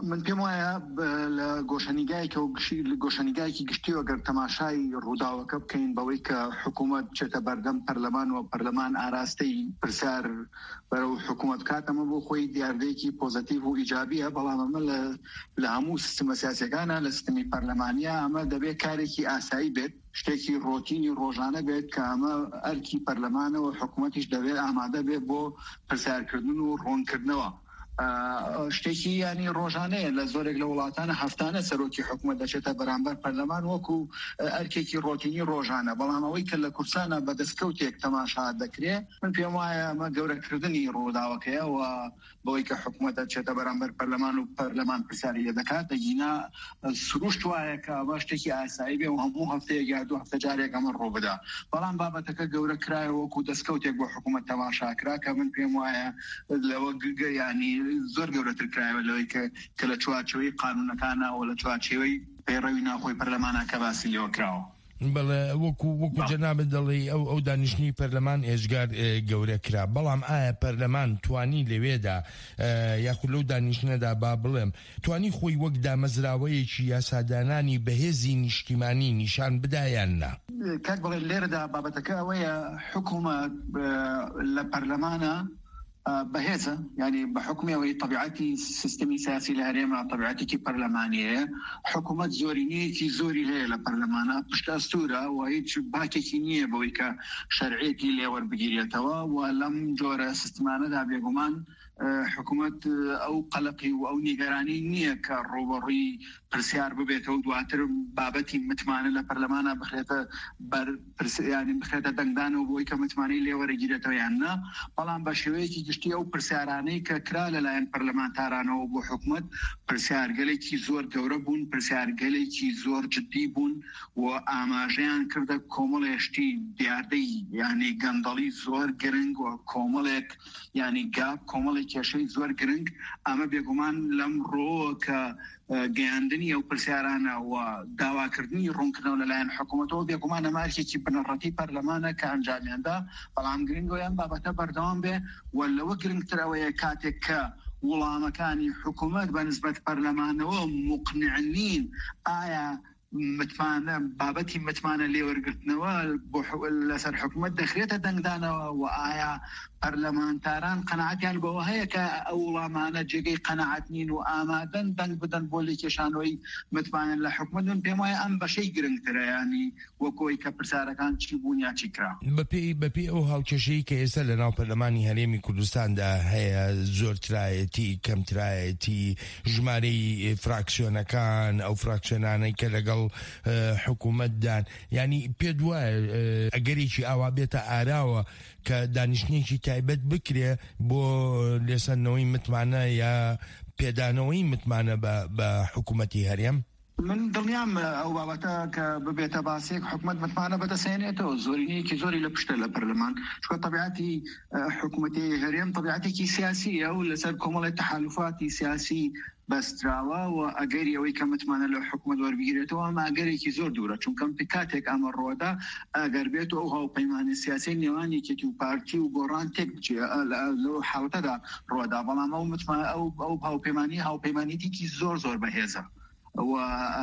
من پێم وایە لە گۆشەنیگایەکی گشتی ئەگەر تەماشای ڕووداوەکە بکەین بەوەی کە حکوومەت چێتە بەردەم پەرلەمان و پەرلەمان ئاراستەی پرسیار بەرەو حکوومەت کاتەمە بۆ خۆی دیاردەیەکی پۆزیتیڤ و ئیجابیە، بەڵام ئەمە لە هەموو سیستەمە سیاسیەکانە لە سیستەمی پەرلەمانیە ئەمە دەبێت کارێکی ئاسایی بێت، شتێکی ڕۆتینی ڕۆژانە بێت کە ئەمە ئەرکی پەرلەمانەوە حکوومەتیش دەبێت ئامادە بێت بۆ پرسیارکردن و ڕوونکردنەوە. شتێکی ینی ڕۆژانەیە لە زۆرێک لە وڵاتانە هەفتانە سەرۆکی حکوومەت دەچێتە بەرامبەر پەرلەمان وەکو ئەرکێکی ڕۆتینی ڕۆژانە، بەڵام ئەوەی کە لە کورسانە بەدەستکەوتێک تەماشا دەکرێت من پێم وایە ئەمە گەورەکردنی ڕووداوەکەیە و بەوەی کە حکوومەت دەچێتە بەرامبەر پەرلەمان و پەرلەمان پرسیاری دەکات دەگینا سروشت وایە کە ئەمە شتێکی ئاسایی بێ و هەموو هەفتەیەک یا دوو هەفتە جارێک ئەمە ڕوو بدا، بەڵام بابەتەکە گەورەکرایە وەکو دەستکەوتێک بۆ حکوومەت تەماشاکرا کە من پێم وایە لەوە ینی زۆر گەورەتر کرایەوە لەوەی کە لە چوارچێوەی قانونەکانەوە لە چوارچێوەی پەیڕەوی ناوخۆی پەرلەمانە کە باسی لێوە کراوە. بەڵێ وەکو جەنابەت دەڵێ ئەو دانیشتنی پەرلەمان ئێژگار گەورە کرا، بەڵام ئایا پەرلەمان توانی لەوێدا یاخود لەو دانیشتنەدا با بڵێم توانی خۆی وەک دامەزراوەیەکی یاسادانانی بەهێزی نیشتیمانی نیشان بدایان نا؟ کاک بڵێ لێرەدا بابەتەکە ئەوەیە حکوومەت لە پەرلەمانە بەهێزە، ینی بە حکومەوەی طبیعەتی سیستمی سیاسی لە هەرێمە طبیعەتێکی پەرلەمانیەیە، حکوومەت زۆرینەیەکی زۆری هەیە لە پەرلەمانە پشت ئەستوورە و هیچ باکێکی نییە بەوەی کە شەرعێتی لێوەربگیرێتەوە و لەم جۆرە سیستمانەدا بێگومان حکوومەت ئەو قەلقی و ئەو نیگەرانی نییە کە ڕۆبەڕووی پرسیار ببێتەوە دواتر بابەتی متمانە لە پەرلەمانە بخرێتە دەنگدانەوە بۆی کە متمانەی لێوەرەگیرێتەوە یان نا، بەڵام بە شێوەیەکی گشتی ئەو پرسیارانەی کە کرا لەلایەن پەرلەمانتارانەوە بۆ حکوومەت پرسیارگەلێکی زۆر گەورە بوون، پرسیارگەلێکی زۆر جدی بوون و ئاماژەیان کردە کۆمەڵێشتی دیاردەی ینی گەندەڵی زۆر گرنگ و کۆمەڵێک ینی گاپ کۆمەڵێک کێشەی زۆر گرنگ. ئەمە بێگومان لەم ڕۆ کە گەیاندنی ئەو پرسیارانە و داواکردنی ڕوونکردنەوە لەلایەن حکوومەتەوە بێگومان ئەمارکێکی بنەڕەتی پەرلەمانە کە ئەنجامیاندا، بەڵام گرنگۆیان بابەتە بەردەوام بێ و لەوە گرنگترەوەیە کاتێک کە وڵامەکانی حکوومەت بەنسبەت پەرلەمانەوە مقنعنین ئایا متمانە بابەتی متمانە لێوەرگرتنەوە لەسەر حکوومەت دەخرێتە دەنگدانەوە و ئایا پەرلەمانتاران قەناعەتیان بەوە هەیە کە ئەو وڵامانە جێگەی قەناعەت نین و ئامادەن دەنگ بدەن بۆ لێکێشانەوەی متمانە لە حکوومەت. من پێم وایە ئەم بەشەی گرنگترە ینی وەکۆی کە پرسیارەکان چی بوون یا چی کرا. بەپێی ئەو هاوکێشەی کە ئێستا لە ناو پەرلەمانی هەرێمی کوردستاندا هەیە زۆرترایەتی کەمترایەتی ژمارەی فراکسیۆنەکان ئەو فراکسیۆنانەی کە لەگەڵ حکوومەتدان، ینی پێ دوایە ئەگەرێکی ئاوا بێتە ئاراوە کە دانیشتنێکی تایبەت بکرێ بۆ لێسەنەوەی متمانە یا پێدانەوەی متمانە بە حکوومەتی هەرێم؟ من دڵنیام ئەو بابەتە کە ببێتە باسێک حکوومەت متمانە بەدەسێنێتەوە زۆرینەیەکی زۆری لە پشتە لە پەرلەمان، چونکە طبیعەتی حکوومەتی هەرێم طبیعەتێکی سیاسیە و لەسەر کۆمەڵی تەحالوفاتی سیاسی بەستراوە و ئەگەری ئەوەی کە متمانە لە حکوومەت وەربگیرێتەوە ئەمە ئەگەرێکی زۆر دوورە، چونکە کاتێک ئەمە ڕۆدا ئەگەر بێت ئەو هاوپەیمانی سیاسی نێوانی یەکێتی و پارتی و گۆڕان تێک بچێ لەو حاڵەتەدا ڕۆدا، بەڵام ئەو هاوپەیمانیتێکی زۆر بەهێزە و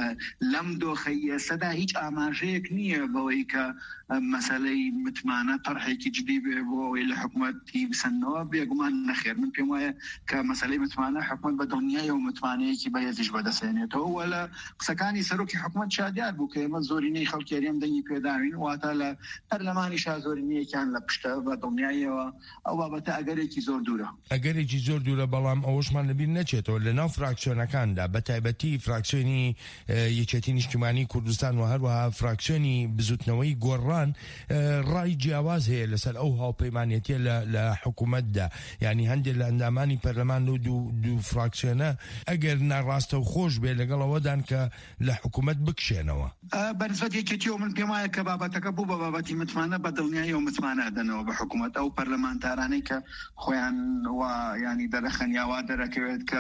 لەم دۆخەی ئێستادا هیچ ئاماژەیەک نییە بەوەی کە مەسەلەی متمانە تەرحێکی جدی بێ بۆ ئەوەی لە حکوومەتی بسەنەوە بێگومان نەخێر. من پێم وایە کە مەسەلەی متمانە حکوومەت بە دڵنیایە و متمانەیەکی بەهێزیش بەدەسێنێتەوە و لە قسەکانی سەرۆکی حکوومەت شادیار بوو کە ئێمە زۆرینەی خەڵکی هەرێم دەنگی پێداوین واتە لە پەرلەمانیشا زۆرینەیەکیان لە پشتە بە دڵنیایەوە ئەو بابەتە ئەگەرێکی زۆر دوورە، بەڵام ئەوەشمان لەبیر نەچێتەوە لە ناو فراکسیۆنەکاندا بە تایبەتی فراکسیۆنی یەکێتی نیشتیمانی کوردستان و هەروەها فراکسیۆنی بزوتنەوەی گۆڕان ڕای جیاواز هەیە لەسەر ئەو هاوپەیمانێتیە لە حکوومەتدا، ینی هەندێک لە ئەندامانی پەرلەمان و دوو فراکسیۆنە ئەگەر ناڕاستە و خۆش بێ لەگەڵەوەدان کە لە حکوومەت بکشێنەوە. بەنسبەت یەکێتیەوە من پێم وایە کە بابەتەکە بوو بە بابەتی متمانە بە دڵنیایی و متمانە دەنەوە بە حکوومەت ئەو پەرلەمانتارانەی کە خۆیان ینی دەرەخەن یاوا دەرەکەوێت کە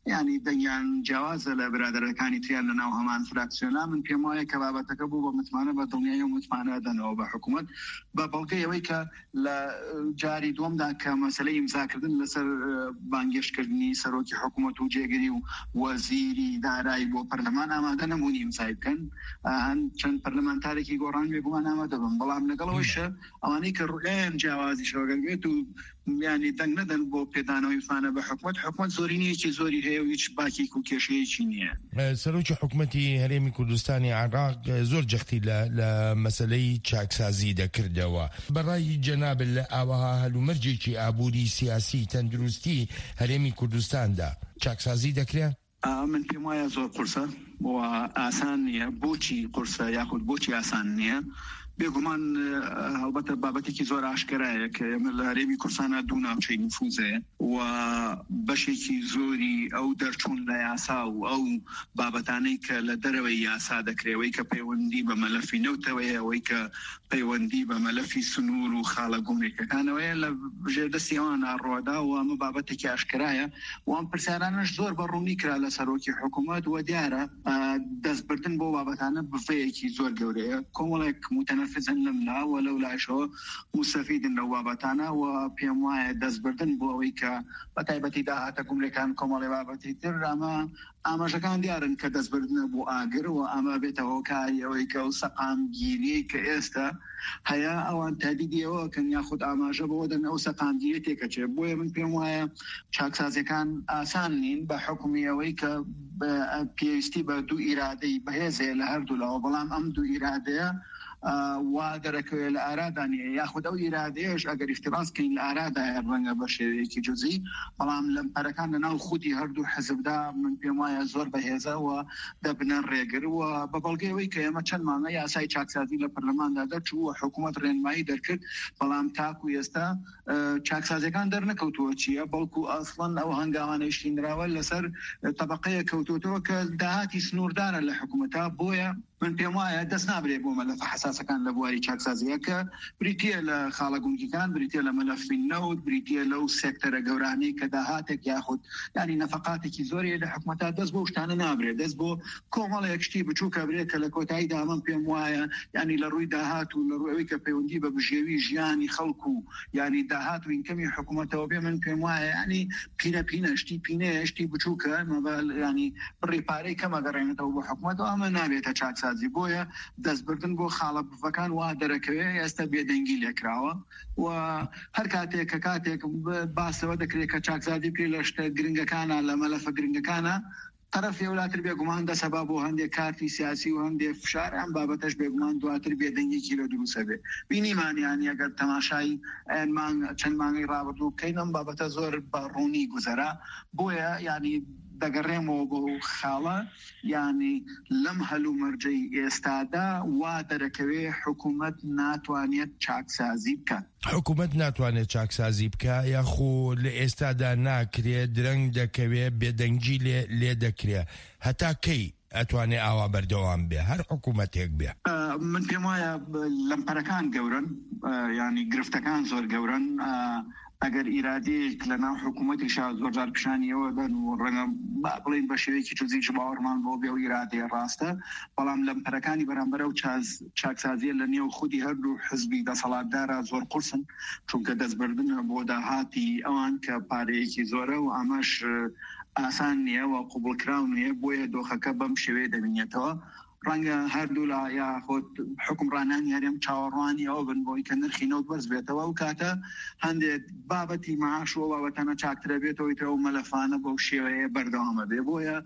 ینی دەنگیان جیاوازە لە برادەرەکانی تریان لە ناو هەمان فراکسیۆنا من پێم وایە کە بابەتەکە بوو بە متمانە بە دڵنیایی و متمانە دەنەوە بە حکوومەت بە بەڵگەی ئەوەی کە لە جاری دووەمدا کە مەسەلەی ئیمزاکردن لەسەر بانگێشتکردنی سەرۆکی حکوومەت و جێگیری و وەزیری دارایی بۆ پەرلەمان ئامادە نەبوونی ئیمزای بکەن چەند پەرلەمانتارێکی گۆڕان بێگومان ئامادە بن بەڵام لەگەڵەوەیشە ئەوانەی کە ڕێن جیاوازی شەوەگەر بێت و ینی دەنگ نەدەن بۆ پێدانەوەی فانە بە حکوومەت زۆرینەیەکی زۆری هەیە و هیچ باکێک و کێشەیەکی نییە. سەرۆکی حکوومەتی هەرێمی کوردستانی عێراق زۆر جەختی لە مەسەلەی چاکسازی دەکردەوە. بەڕای جەناب لە ئاوەها هەلومەرجێکی ئابووری سیاسی تەندروستی هەرێمی کوردستاندا چاکسازی دەکرێت؟ من پێم وایە زۆر قورسە بۆ ئاسان نییە. بۆچی قورسە یاخود بۆچی ئاسان نییە؟ بێگومان هەڵبەتە بابەتێکی زۆر ئاشکرایە کە ئێمە لە هەرێمی کوردستانە دوو ناوچەی نفوزەیە و بەشێکی زۆری ئەو دەرچوون لە یاسا و ئەو بابەتانەی کە لە دەرەوەی یاسا دەکرێەوەی کە پەیوەندی بە مەلەفی نەوتەوەیە ئەوەی کە پەیوەندی بە مەلەفی سنوور و خاڵە گومرێکەکانەوەیە لە ژێردەستی ئەوان ڕۆدا و ئەمە بابەتێکی ئاشکرایە و ئەم پرسیارانش زۆر بەڕوونی کرا لە سەرۆکی حکوومەت و دیارە دەستبردن بۆ بابەتانە بفەیەکی زۆر گەورەیە. کۆمەڵێک متەنەفزن لەملا و لەولاشەوە مستەفیدن لەو بابەتانە و پێم وایە دەستبردن بۆ ئەوەی کە بە تایبەتی داهاتە گومرێکان کۆمەڵی بابەتی تر ئاماژەکان دیارن کە دەستبردنە بۆ ئاگر و ئەمە بێتە هۆکاری ئەوەی کە و سەقامگیری کە ئێستا هەیە ئەوان تادیدیەوە کەن یاخود ئاماژە بۆ دەن ئەو سەقامگیری تێکەچێت. بۆیە من پێم وایە چاکسازیەکان ئاسان نین بە حکومی ئەوەی کە پێویستی بە دوو ئیرادەی بەهێزەیە لە هەردوولاوە بەڵام ئەم دوو ئیرادەیە وا دەرەکەوێت لە ئارادانیە یاخود ئەو ئیرادەیەش ئەگەر افتراضکەین لە ئارادایە ڕەنگە بە شێوەیەکی جزئی بەڵام لەم پەرەکان لە ناو خودی هەردوو حزبدا من پێم وایە زۆر بەهێزەوە دەبنە ڕێگر و بە بەڵگەیەوەی کە ئێمە چەند مانگە یاسای چاکسازی لە پەرلەماندا دەرچوو و حکوومەت ڕێنمایی دەرکرد بەڵام تاکو ئێستا چاکسازیەکان دەرنەکەوتووە چییە بەڵکو ئەسڵەن ئەو هەنگاوانەی شتینراوە لەسەر تەبەقەیە کەوتوتەوە کە داهاتی سنووردارە لە حکوومەتە. بۆیە من پێم وایە دەست نابرێ بۆ مەلەفە حساسەکان لە بواری چاکسازیە کە بریتیە لە خاڵە گونگیەکان بریتیە لە مەلەفی نەوت بریتیە لەو سێکتەرە گەورانەی کە داهاتێک یاخود ینی نەفەقاتێکی زۆری لە حکوومەتە دەست بۆ شتانە نابرێت دەست بۆ کۆمەڵێک شتی بچووکە برێت کە لە کۆتاییدا من پێم وایە ینی لە ڕووی داهات و لە ڕووی کە پەیوەندی بە بژێوی ژیانی خەڵکو و ینی داهات و ئینکەمی حکوومەتەوە بێ من پێم وایە ینی پینە شتی پینەیە شتی بچووکە ینی بڕی پارەی کەمە گەڕێنێتەوە بۆ حکوومەت و ئەمە نابێتە چاکسازی. بۆیە دەستبردن بۆ خاڵە بفەکان وا دەرەکەوێت ئێستا بێدەنگی لێکراوە و هەر کاتێک کە کاتێک باسەوە دەکرێت کە چاکسازی بکرێت لە شتە گرنگەکانە لە مەلەفە گرنگەکانە طرفی وڵاتر بێگومان دەسەبا بۆ هەندێک کارتی سیاسی و هەندێک فشار ئەم بابەتەش بێگومان دواتر بێدەنگێکی لە دروستە بێ. بینیمانیانی ئەگەر تەماشای چەند مانگەی ڕابردوو بکەین ئەم بابەتە زۆر بەڕوونی گوزەرا. بۆیە ینی دەگەڕێمەوە بۆ خاڵە ینی لەم هەلومەرجەی ئێستادا وا دەرەکەوێ حکوومەت ناتوانێت چاکسازی بکات. حکوومەت ناتوانێت چاکسازی بکە یاخۆ لە ئێستادا ناکرێت درەنگ دەکەوێت بێدەنگی لێ دەکرێت هەتا کەی ئەتوانێ ئاوا بەردەوام بێ هەر حکوومەتێک بێ. من پێم وایە لەمپەرەکان گەورن ینی گرفتەکان زۆر گەورن. ئەگەر ئیرادەیەک لە ناو حکوومەتیشا زۆر جار پیشانیەوە دەن و ڕەنگە بڵین بە شێوەیەکی جوزی باوەڕمان بۆ بێ و ئیرادەیە ڕاستە بەڵام لەمپەرەکانی بەرامبەرە و چاکسازیە لە نێو خودی هەردوو حزبی دەسەڵاتدارە زۆر قورسن چونکە دەستبردنە بۆ داهاتی ئەوان کە پارەیەکی زۆرە و ئاماش ئاسان نییە و قوبولکراون نیە بۆیە دۆخەکە بەم شێوەیە دەبینێتەوە. ڕەنگە هەردوو لە یاخۆت حکومڕانانی هەرێم چاوەڕوانی ئەوە بن بۆی کە نرخی نەوت بەرز بێتەوە و کاتە هەندێک بابەتی معاش و بابەتانە چاکترە بێتەوەیتەوە مەلەفانە بەو شێوەیە بەردەوامە بێ. بۆیە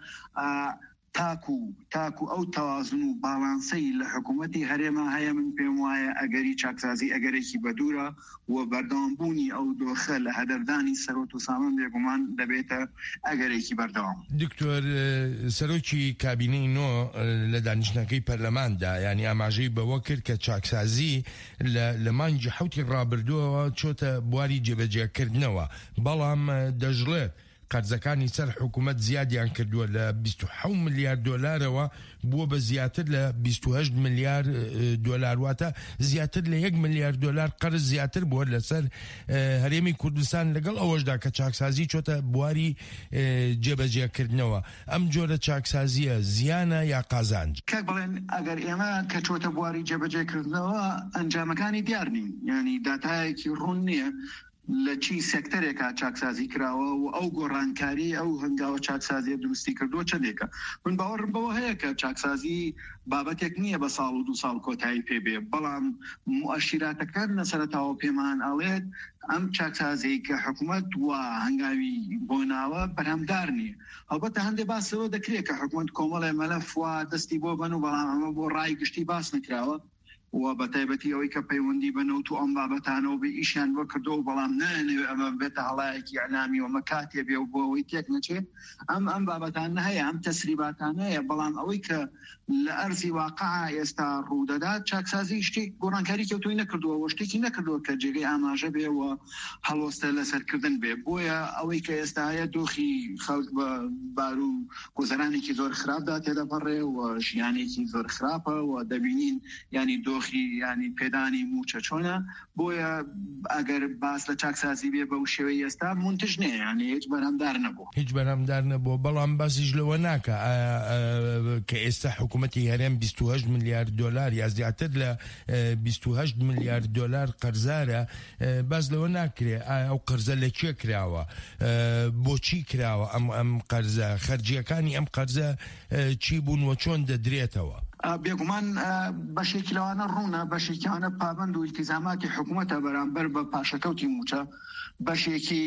تاکو ئەو تەوازن و باڵانسەی لە حکوومەتی هەرێمە هەیە من پێم وایە ئەگەری چاکسازی ئەگەرێکی بەدوورە و بەردەوامبوونی ئەو دۆخە لە هەدەردانی سەرۆت و سامان بێگومان دەبێتە ئەگەرێکی بەردەوام. دکتۆر سەرۆکی کابینەی نۆ لە دانیشتنەکەی پەرلەماندا ینی ئاماژەی بەوە کرد کە چاکسازی لە مانگی حوتی ڕابردووەوە چۆتە بواری جێبەجێکردنەوە بەڵام دەژڵێت قەرزەکانی سەر حکوومەت زیادیان کردووە لە 27 ملیارد دۆلارەوە بووە بە زیاتر لە 28 ملیارد دۆلار، واتە زیاتر لە 1 ملیارد دۆلار قەرز زیاتر بووە لەسەر هەرێمی کوردستان، لەگەڵ ئەوەشدا کە چاکسازی چۆتە بواری جێبەجێکردنەوە. ئەم جۆرە چاکسازیە زیانە یا قازانج؟ کاک بڵێن ئەگەر ئێمە کە چۆتە بواری جێبەجێکردنەوە ئەنجامەکانی دیار نین، ینی داتایەکی ڕوون نییە لە چی سێکتەرێکا چاکسازی کراوە و ئەو گۆڕانکاری ئەو هەنگاوە چاکسازیە دروستی کردووە چەندێکە. من باوەڕم بەوە هەیە کە چاکسازی بابەتێک نییە بە ساڵ و 2 ساڵ کۆتایی پێبێ، بەڵام مؤشراتەکان لە سەرەتاوە پێمان ئەڵێت ئەم چاکسازی کە حکوومەت وە هەنگاوی بۆ ناوە بەرهەمدار نییە. هەڵبەتە هەندێک باسەوە دەکرێت کە حکوومەت کۆمەڵێ مەلەف وا دەستی بۆ بن و بەڵام ئەمە بۆ ڕای گشتی باس نکراوە و بە تایبەتی ئەوەی کە پەیوەندی بنەوت و ئەم بابەتانەوە بە ئیشیان بۆ کردەوە، بەڵام نانەوێ ئەمە بێتە هەڵایەکی ئەعلامی ومە کاتێ بێ و بۆ ئەوەی تێک نەچێت. ئەم بابەتان هەیە، ئەم تەسریباتان هەیە، بەڵام ئەوەی کە لە ئەرزی واقع ئێستا ڕوودەدات چاکسازی شتێک گۆڕانکاری کەوتوی نەکردووە و شتێکی نەکردووە کە جێگەی ئاماژە بێ و هەڵوەستە لەسەرکردن بێ. بۆیە ئەوەی کە ئێستا هەیە دۆخی خەڵک بە بار و گۆزەرانێکی زۆر خراپدا تێدەپەڕێ و ژیانێکی زۆر خراپە و دەبینین ینی دۆخی ینی پێدانی موچە چۆنە. بۆیە ئەگەر باس لە چاکسازی بێ بەو شێوەی ئێستا منتج نییە، ینی هیچ بەرهەمدار نەبوو، هیچ بەرهەمدار نەبوو. بەڵام باسیش لەوە ناکە کە ئێستا حکوومەتی هەرێم 28 ملیارد دۆلار یا زیاتر لە 28 ملیارد دۆلار قەرزارە، باز لەوە ناکرێ ئەو قەرزە لەکوێ کراوە، بۆچی کراوە، ئەم قەرزە خەرجیەکانی ئەم قەرزە چی بوون و چۆن دەدرێتەوە. بێگومان بەشێکی لەوانە ڕوونە، بەشێکیانە پابند و ئیلتیزاماتی حکوومەتە بەرامبەر بە پاشەکەوتی موچە، بەشێکی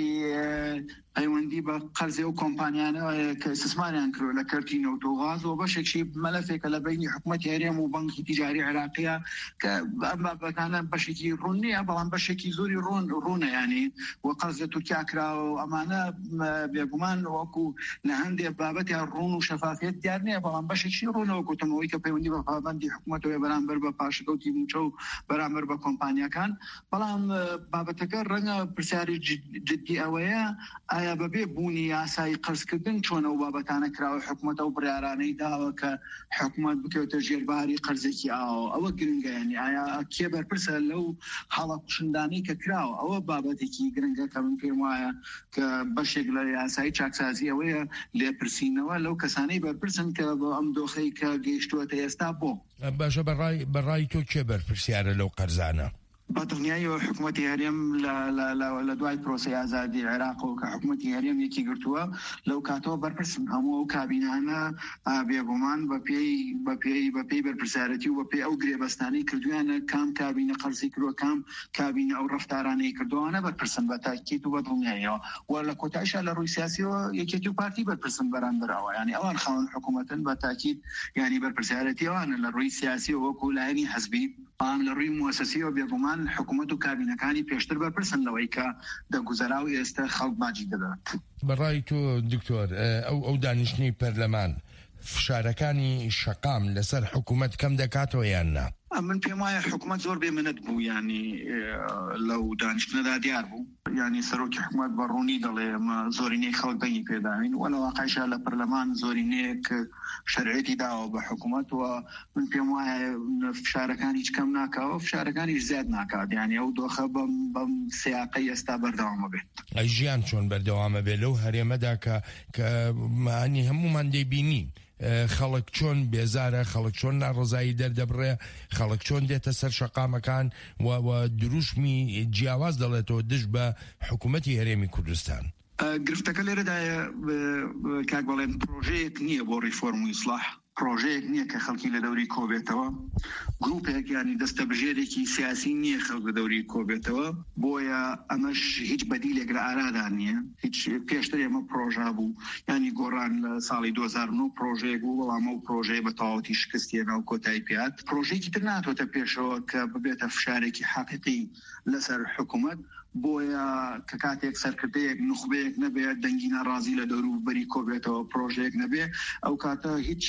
پەیوەندی بە قەرزێ و کۆمپانیانەوە کە استثماریان کردووە لە کەرتی نەوت و غاز، و بەشێکی مەلەفێکە لە بینی حکوومەتی هەرێم و بەنکی تیجاری عێراقیە کە ئەم بابەتانە بەشێکی ڕوون نییە، بەڵام بەشێکی زۆری ڕوونە، ینی وە قەرز لە تورکیا کراوە و ئەمانە بێگومان وەکو لە هەندێک بابەتیان ڕوون و شەفافیت دیار نییە، بەڵام بەشێکی ڕوونەوە گوتمەوەی کە پەیوەندی بە پابەندی حکوومەتەوە بەرامبەر بە پاشەکەوتی موچە و بەرامبەر بە کۆمپانیەکان. بەڵام بابەتەکە ڕەنگە پرسیاری جدی ئەوەیە ئایا بەبێ بوونی یاسایی قەرزکردن چۆنە و بابەتانە کراوە حکوومەتە و بڕیارانەی داوە کە حکوومەت بکەوتە ژێرباری قەرزێکی ئەوە گرنگە، ینی ئایا کێ بەرپرسە لەو هەڵە قوشندانەی کە کراوە. ئەوە بابەتێکی گرنگە کە من پێم وایە کە بەشێک لە یاسایی چاکسازی ئەوەیە لێپرسینەوە لەو کەسانەی بەرپرسن کە بۆ ئەم دۆخەی کە گەیشتووەتە ئێستا بۆ. باشە بەڕای تۆ کێ بەرپرسیارە لەو قەرزانە؟ بەدڵنیاییەوە حکوومەتی هەرێم لە دوای پرۆسی ئازادی عێراق و کە حکوومەتی هەرێم یەکی گرتووە لەو کاتەوە بەرپرسن هەموو ئەو کابینانە بێگومان بە پێی بەرپرسیارەتی و بە پێی ئەو گرێبەستانەی کردویانە کام کابینە قەرزی کردووە، کام کابینە ئەو ڕەفتارانەی کردووانە بەرپرسن بە تاکید و بەدڵنیاییەوە. و لە کۆتاییشە لە ڕووی سیاسیەوە یەکێتی و پارتی بەرپرسن بەرامبەرەوە، ینی ئەوان خاوەن حکوومەتن بە تاکید، ینی بەرپرسیارەتی ئەوانە لە ڕووی سیاسی وەکو لایەنی حەزبی، بەڵام لە ڕووی موەسسیەوە بێگومان حکوومەت و کابینەکانی پێشتر بەرپرسن لەوەی کە دەگوزەرا و ئێستا خەڵک باجی دەدات. بەڕای تۆ دکتۆر ئەو دانیشتنی پەرلەمان فشارەکانی شەقام لەسەر حکوومەت کەم دەکاتەوە یان نا؟ من پێم وایە حکوومەت زۆر بێمەنەت بوو، ینی لەو دانیشتنەدا دیار بوو، ینی سەرۆکی حکوومەت بە ڕوونی دەڵێ ئەمە زۆرینەی خەڵک دەنگی پێداوین، وە لە واقعیشە لە پەرلەمان زۆرینەیەک شەرعێتی داوە بە حکوومەت، و من پێم وایە فشارەکانی هیچ کەم ناکاوە، فشارەکانیش زیاد ناکات، ینی ئەو دۆخە بەم سیاقەی ئێستا بەردەوامە بێت. ئەی ژیان چۆن بەردەوامە بێت لەو هەرێمەدا کە معنی هەمومان دەیبینین خەڵک چۆن بێزارە، خەڵک چۆن ناڕزایی دەردەبڕێ، خەڵک چۆن دێتە سەر شەقامەکان و دروشمی جیاواز دەڵێتەوە دژ بە حکوومەتی هەرێمی کوردستان. گرفتەکە لێرەدایە کاک بەڵێن پرۆژەیەک نییە بۆ ڕیفۆرم و ئیسلاح، پرۆژەیەک نییە کە خەڵکی لە دەوری کۆبێتەوە، گروپێک ینی دەستە بژێرێکی سیاسی نییە خەڵک لە دەوری کۆبێتەوە، بۆیە ئەمەش هیچ بەدیلێک لە ئارادا نییە. هیچ پێشتر ئێمە پرۆژە بوو، ینی گۆڕان لە ساڵی 2009 پرۆژەیەک بوو، بەڵام ئەو پرۆژەیە بە تەواوەتی شکستیەنە و کۆتایی پێات. پرۆژەیەکی تر ناتوێتە پێشەوە کە ببێتە فشارێکی حەقیقی لەسەر حکوومەت، بۆیە کە کاتێک سەرکردەیەک نوخبەیەک نەبێت دەنگی ناڕازی لە دەوروبەری کۆبێتەوە پرۆژەیەک نەبێ، ئەو کاتە هیچ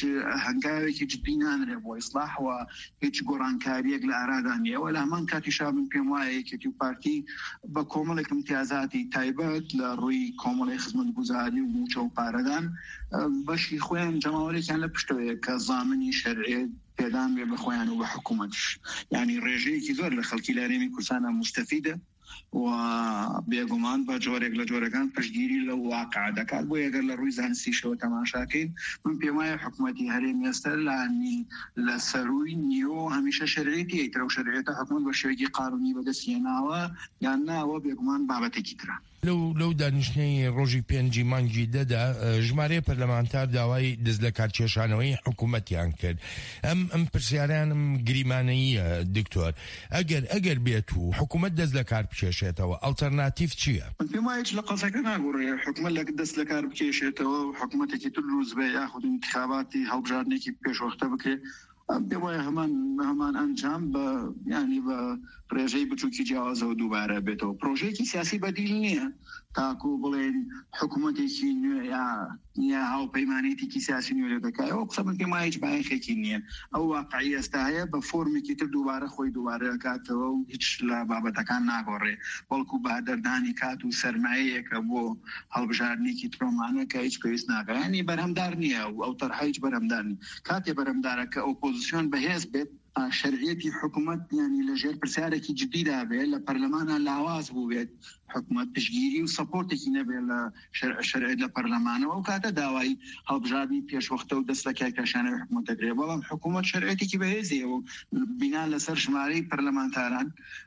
هەنگاوێکی جدی نانرێ بۆ ئیسلاح و هیچ گۆڕانکاریەک لە ئارادانیە و لە هەمان کاتیشا من پێم وایە یەکێتی و پارتی بە کۆمەڵێک امتیازاتی تایبەت لە ڕووی کۆمەڵی خزمەتگوزاری و موچە و پارەدان بەشی خۆیان جەماوەرێکیان لە پشتەوەیە کە زامنی شەرعێ پێدان بێ بە خۆیان و بە حکوومەتش یعنی ڕێژەیەکی زۆر لە خەڵکی لە هەرێمی کوردستانە مستەفیدە و بێگومان بە جۆرێک لە جۆرەکان پشتگیری لە واقع دەکات بۆ ئەگەر لە ڕووی زانستیشەوە تەماشاکەین من پێم وایە حکوومەتی هەرێمی ئێستا لانی لە سەرووی نیۆ هەمیشە شەرعێتی ئەیترە و شەرعێتە حکوومەت بە شێوەیەکی قانونی بەدەستهێناوە یان ناوە بێگومان بابەتێکی ترە لەو دانیشتنەی ڕۆژی 5 مانگی دەدا ژمارە پەرلەمانتار داوای دەست لە کارکێشانەوەی حکوومەتیان کرد ئەم پرسیارانم گریمانەییە دکتۆر ئەگەر بێت و حکوومەت دەست لە کار بکێشێتەوە ئەڵتەرناتیف چییە؟ پێم وایە لە قەسەکە ناگۆڕێ حکوومەت لە دەست لە کار بکێشێتەوە و حکوومەتێکی تر روز بێ یاخود انتخاباتی هەڵبژاردنێکی پێشوەختە بکرێت پێم وایە هەمان ئەنجام بە ینی بە ڕێژەی بچووکی جیاوازەوە دووبارە بێتەوە پرۆژەیەکی سیاسی بەدیل نییە تاکو بڵێن حکوومەتێکی نوێ یا هاوپەیمانێتێکی سیاسی نوێ دەکایەوە قسە من پێم وایە هیچ بایەخێکی نییە ئەو واقعی ئێستا هەیە بە فۆرمێکی تر دووبارە خۆی دووبارە دەکاتەوە و هیچ لە بابەتەکان ناگۆڕێ بەڵکو بەهدەردانی کات و سەرمایەیەکە بۆ هەڵبژاردنێکی ترۆمانە کە هیچ پێویست ناکات ینی بەرهەمدار نییە و ئەو تەرحە هیچ بەرهەمدار نیە کاتێ بەرهەمدارە کە ئۆپۆزیسیۆن بەهێز بێت شرعيتي حكومت يعني لجير برسالة جديدة به لبرلمانها لاواز بو بيت حكومت تشجيري وسبورتي نبي لشرعي لبرلمان وكاتا داواي هالبجادي بيش وقته ودسلك كشان حكومت تقريبا حكومت شرعيتي كي بهزي وبناء لسر شماري برلمانتاران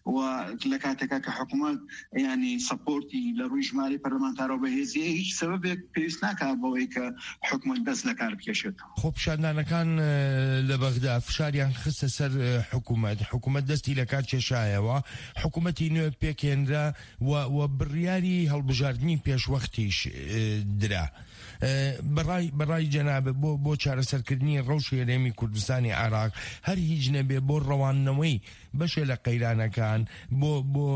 ولكاتك كحكومت يعني سبورتي لروي شماري برلمانتارو بهزي هيك سبب بيسناك بويك حكومت دسلك بكشت خب شادنا كان لبغداد فشاريان خص سر حکومت دەستی لە کار کێشایەوە حکوومەتی نوێ پێکێنرا و بڕیاری هەڵبژاردننی پێشوەختیش درا بەڕای جەنابە بۆ چارەسەرکردنی ڕەوشی هەرێمی کوردستانی عێراق هەر هیچ نەبێ بۆ ڕەوانەوەی بەشێ لە قەیرانەکان بۆ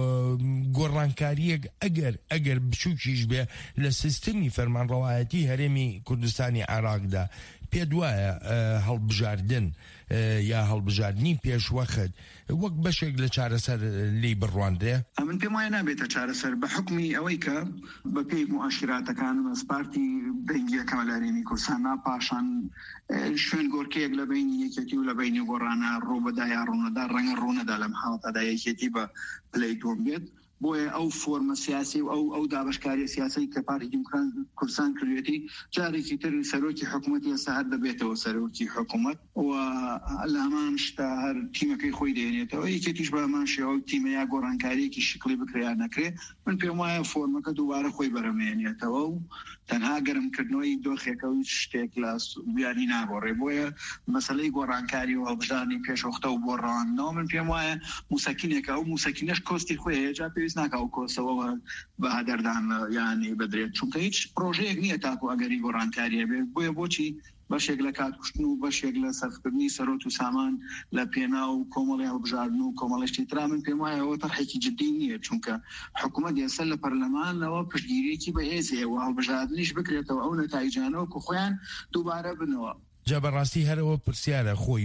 گۆڕانکاریەک ئەگەر بچووکیش بێ لە سیستمی فەرمانڕەوایەتی هەرێمی کوردستانی عێراقدا پێ دوایە هەڵبژاردن یا هەڵبژاردننی پێشوەخت وەک بەشێک لە چارەسەر لی بڕواندرێ من پێم وایە نابێتە چارەسەر بە حکمی ئەوەی کە بە پێی مواشراتەکان مەسپارتی دەنگیەکەمە لە هەرێمی کوردستان پاشان شوێن گۆرکەیەک لە بینی یەکێتی و لە بینی گۆڕانە ڕووبەدا یا ڕوونەدا ڕەنگە ڕوونەدا لەم حاڵەتەدا یەکێتی بە پلەی تۆم بێت بۆیە ئەو فۆرمە سیاسی و ئەو دابشکاری سیاسی کە پارتی دیموکراسی کوردستان کردوێتی جارێکی تر سەرۆکی حکوومەتی ئێستا هەر دەبێتەوە سەرۆکی حکوومەت و لە هەمان شتا هەر تیمەکەی خۆی دێنێتەوە یەکێتیش بە هەمان شێوە تیمە یا گۆڕانکاریەکی شکلی بکرێ نەکرێ من پێم وایە فۆرمەکە دووبارە خۆی بەرەمێنێتەوە و تەنها گەرمکردنەوەی دۆخێکەوەی شتێک لە بیانی ناگۆڕێ بۆیە مەسەلەی گۆڕانکاری و هەڵبژاردننی پێشوەختە و بۆ ڕەوانەوە من پێم وایە موسەکینێکە و موسەکینەش کۆستی خۆی جا پێویست ناکاو کۆسەوە بە هەدەردان یانی بدرێت چونکە هیچ پرۆژەیەک نییە تاکو ئەگەری گۆڕانکاریە بێت بۆیە بۆچی بەشێک لە کاتکوشتن و بەشێک لە سەرفکردنی سەرۆت و سامان لە پێنا و کۆمەڵی هەڵبژاردن و کۆمەڵشتی ترا من پێم وایە ئەوە تەرحێکی جدی نییە چونکە حکوومەت ئێستا لە پەرلەمانەوە پشتگیریەکی بەهێزیە و هەڵبژاردنیش بکرێتەوە ئەو نەتایجانەوە کە خۆیان دووبارە بنەوە جا بەڕاستی هەرەوە پرسیارە خۆی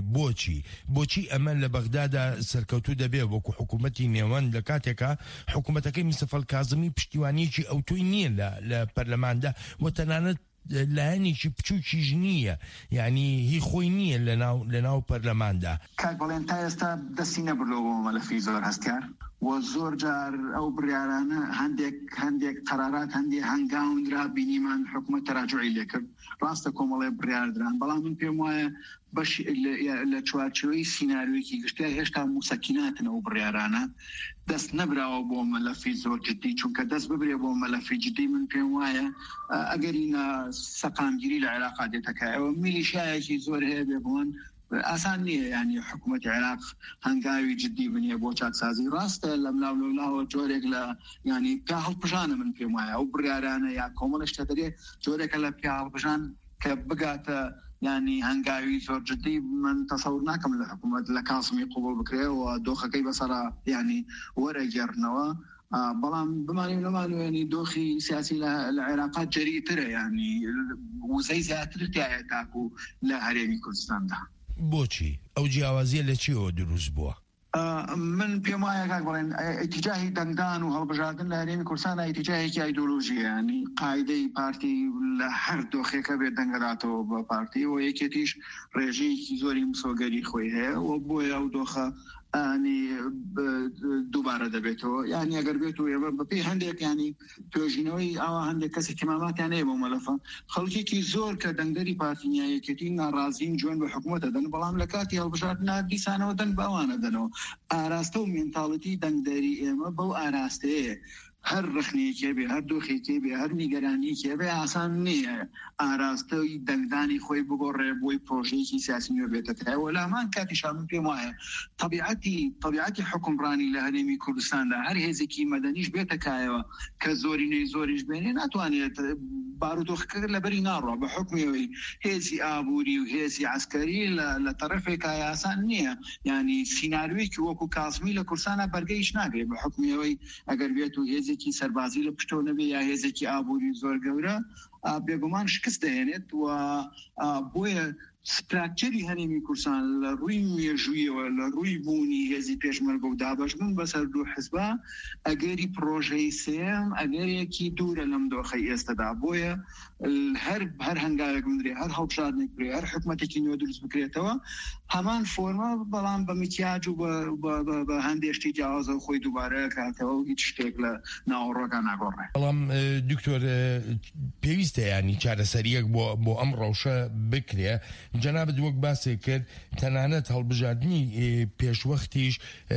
بۆچی ئەمە لە بەغدادا سەرکەوتوو دەبێ وەکو حکوومەتی نێوەند لە کاتێکە حکوومەتەکەی مستەفا کاظمی پشتیوانیەکی ئەوتۆی نییە لە پەرلەماندا و تەنانەت لایەنێکی بچووکیش نییە یعنی هی خۆی نییە لە ناو پەرلەماندا کاک بەڵێن تا ئێستا دەستی نەبرلەوە مەلەفی زۆر هەستکار و زۆر جار ئەو بڕیارانە هەندێک قەرارات هەندێک هەنگاوندرا بینیمان حکوومەت تەراجوعی لێ کرد ڕاستە کۆمەڵێ بڕیاردران بەڵام من پێم وایە باش لە چوارچەوەی سیناریویەکی گشتیار هێشتا موسەکیناتن ئەو بڕیارانە دەست نەبراوە بۆ مەلەفی زۆر جدی چونکە دەست ببرێ بۆ مەلەفی جدی من پێم وایە ئەگەرینە سەقامگیری لە عێراق دێتەکایەوە میلیشایەکی زۆر هەیە بێ بڵێن ئاسان نییە ینی حکوومەتی عێراق هەنگاوی جدی بنیە بۆ چاکسازی ڕاستە لەم ناولاوە جۆرێک لە ینی پیا هەڵبژانە من پێم وایە ئەو بڕیارانە یا کۆمەڵ شتە دەرێ جۆرێکە لە پیا هەڵبژان کە بگاتە يعني هنگاوی زۆر جدی من تصور ناکەم لە حکوومەت لە کاسمی قوبڵ بکرێ و دۆخەکەی بەسەرا يعني وەرەگەڕنەوە بەڵام بمانیم نەمانوێنی دۆخی سیاسی لە عێراقات جەریترە یعنی وزەی زیاتر تایە تاکو لە هەرێمی کوردستاندا. بۆچی ئەو جیاوازیە لە چیەوە دروست بووە؟ من پێم وایە کاک بڵێن ئیتیجاهی دەنگدان و هەڵبژاردن لە هەرێمی کوردستان ئیتیجاهێکی ئایدۆلۆژیە، ینی قاعدەی پارتی لە هەر دۆخێکە بێت دەنگداتەوە بە پارتی و یەکێتیش ڕێژەیەکی زۆری مسۆگەری خۆی هەیە و بۆیە ئەو دۆخە دووبارە دەبێتەوە، یعنی ئەگەر بێت و ئێمە بەپێی هەندێک ینی توێژینەوەی ئاوا هەندێک کەسی تیماماتیان هەیە بۆ مەلەفە خەڵکێکی زۆر کە دەنگدەری پارتینیایەکێتی ناڕازین جوێن بە حکوومەتە دەن، بەڵام لە کاتی هەڵبژاردنە دیسانەوە دەنگ باوانە دەنەوە. ئاراستە و مێنتاڵەتی دەنگدەری ئێمە بەو ئاراستەیە هەر ڕخنەیەکێ بێ هەر دۆخێکێ بێ هەر نیگەرانیەکێ بێ ئاسان نییە ئاراستەی دەنگدانی خۆی بگۆڕێ بۆی پرۆژەیەکی سیاسی نوێ بێتەکەوە. وەلامان کاتیشان من پێم وایە طبیعەتی حکومڕانی لە هەرێمی کوردستاندا هەر هێزێکی مەدەنیش بێتەکایەوە کە زۆریش بێنێ ناتوانێت بارودۆخەکە لەبەری ناڕۆ بە حکمیەوەی هێزی ئابووری و هێزی عسکەری لە تەرەفێکە ئاسان نییە، ینی سیناریویەکی وەکو کاسمی لە کورسانە بەرگەیش ناگرێت بە حکمیەوەی ئەگەر بێت و هێزێکی سەربازی لە پشتۆ نەبێ یا هێزێکی ئابووری زۆر گەورە بێگومان شکست دەهێنێت و بۆیە ستراکچەری هەرێمی کوردستان لە ڕووی مێژوویەوە لە ڕووی بوونی هێزی پێشمەرگە و دابەشبوون بەسەر دوو حزبە ئەگەری پرۆژەی سێم ئەگەرێکی دوورە لەم دۆخەی ئێستادا. بۆیە هەر هەنگاوێک بندرێ هەر هەڵبژاردنێک بکرێ هەر حکومەتێکی نوێ دروست بکرێتەوە هەمان فۆرمە، بەڵام بە میکیاج و بە هەندێشتی جیاوازە خۆی دووبارە کاتەوە و هیچ شتێک لە ناوەڕۆکە ناگۆڕێ. بەڵام دکتۆر پێویستە ینی چارەسەریەک بۆ ئەم ڕەوشە بکرێ. جەنابەت وەک باسێک کرد تەنانەت هەڵبژاردننی پێشوەختیش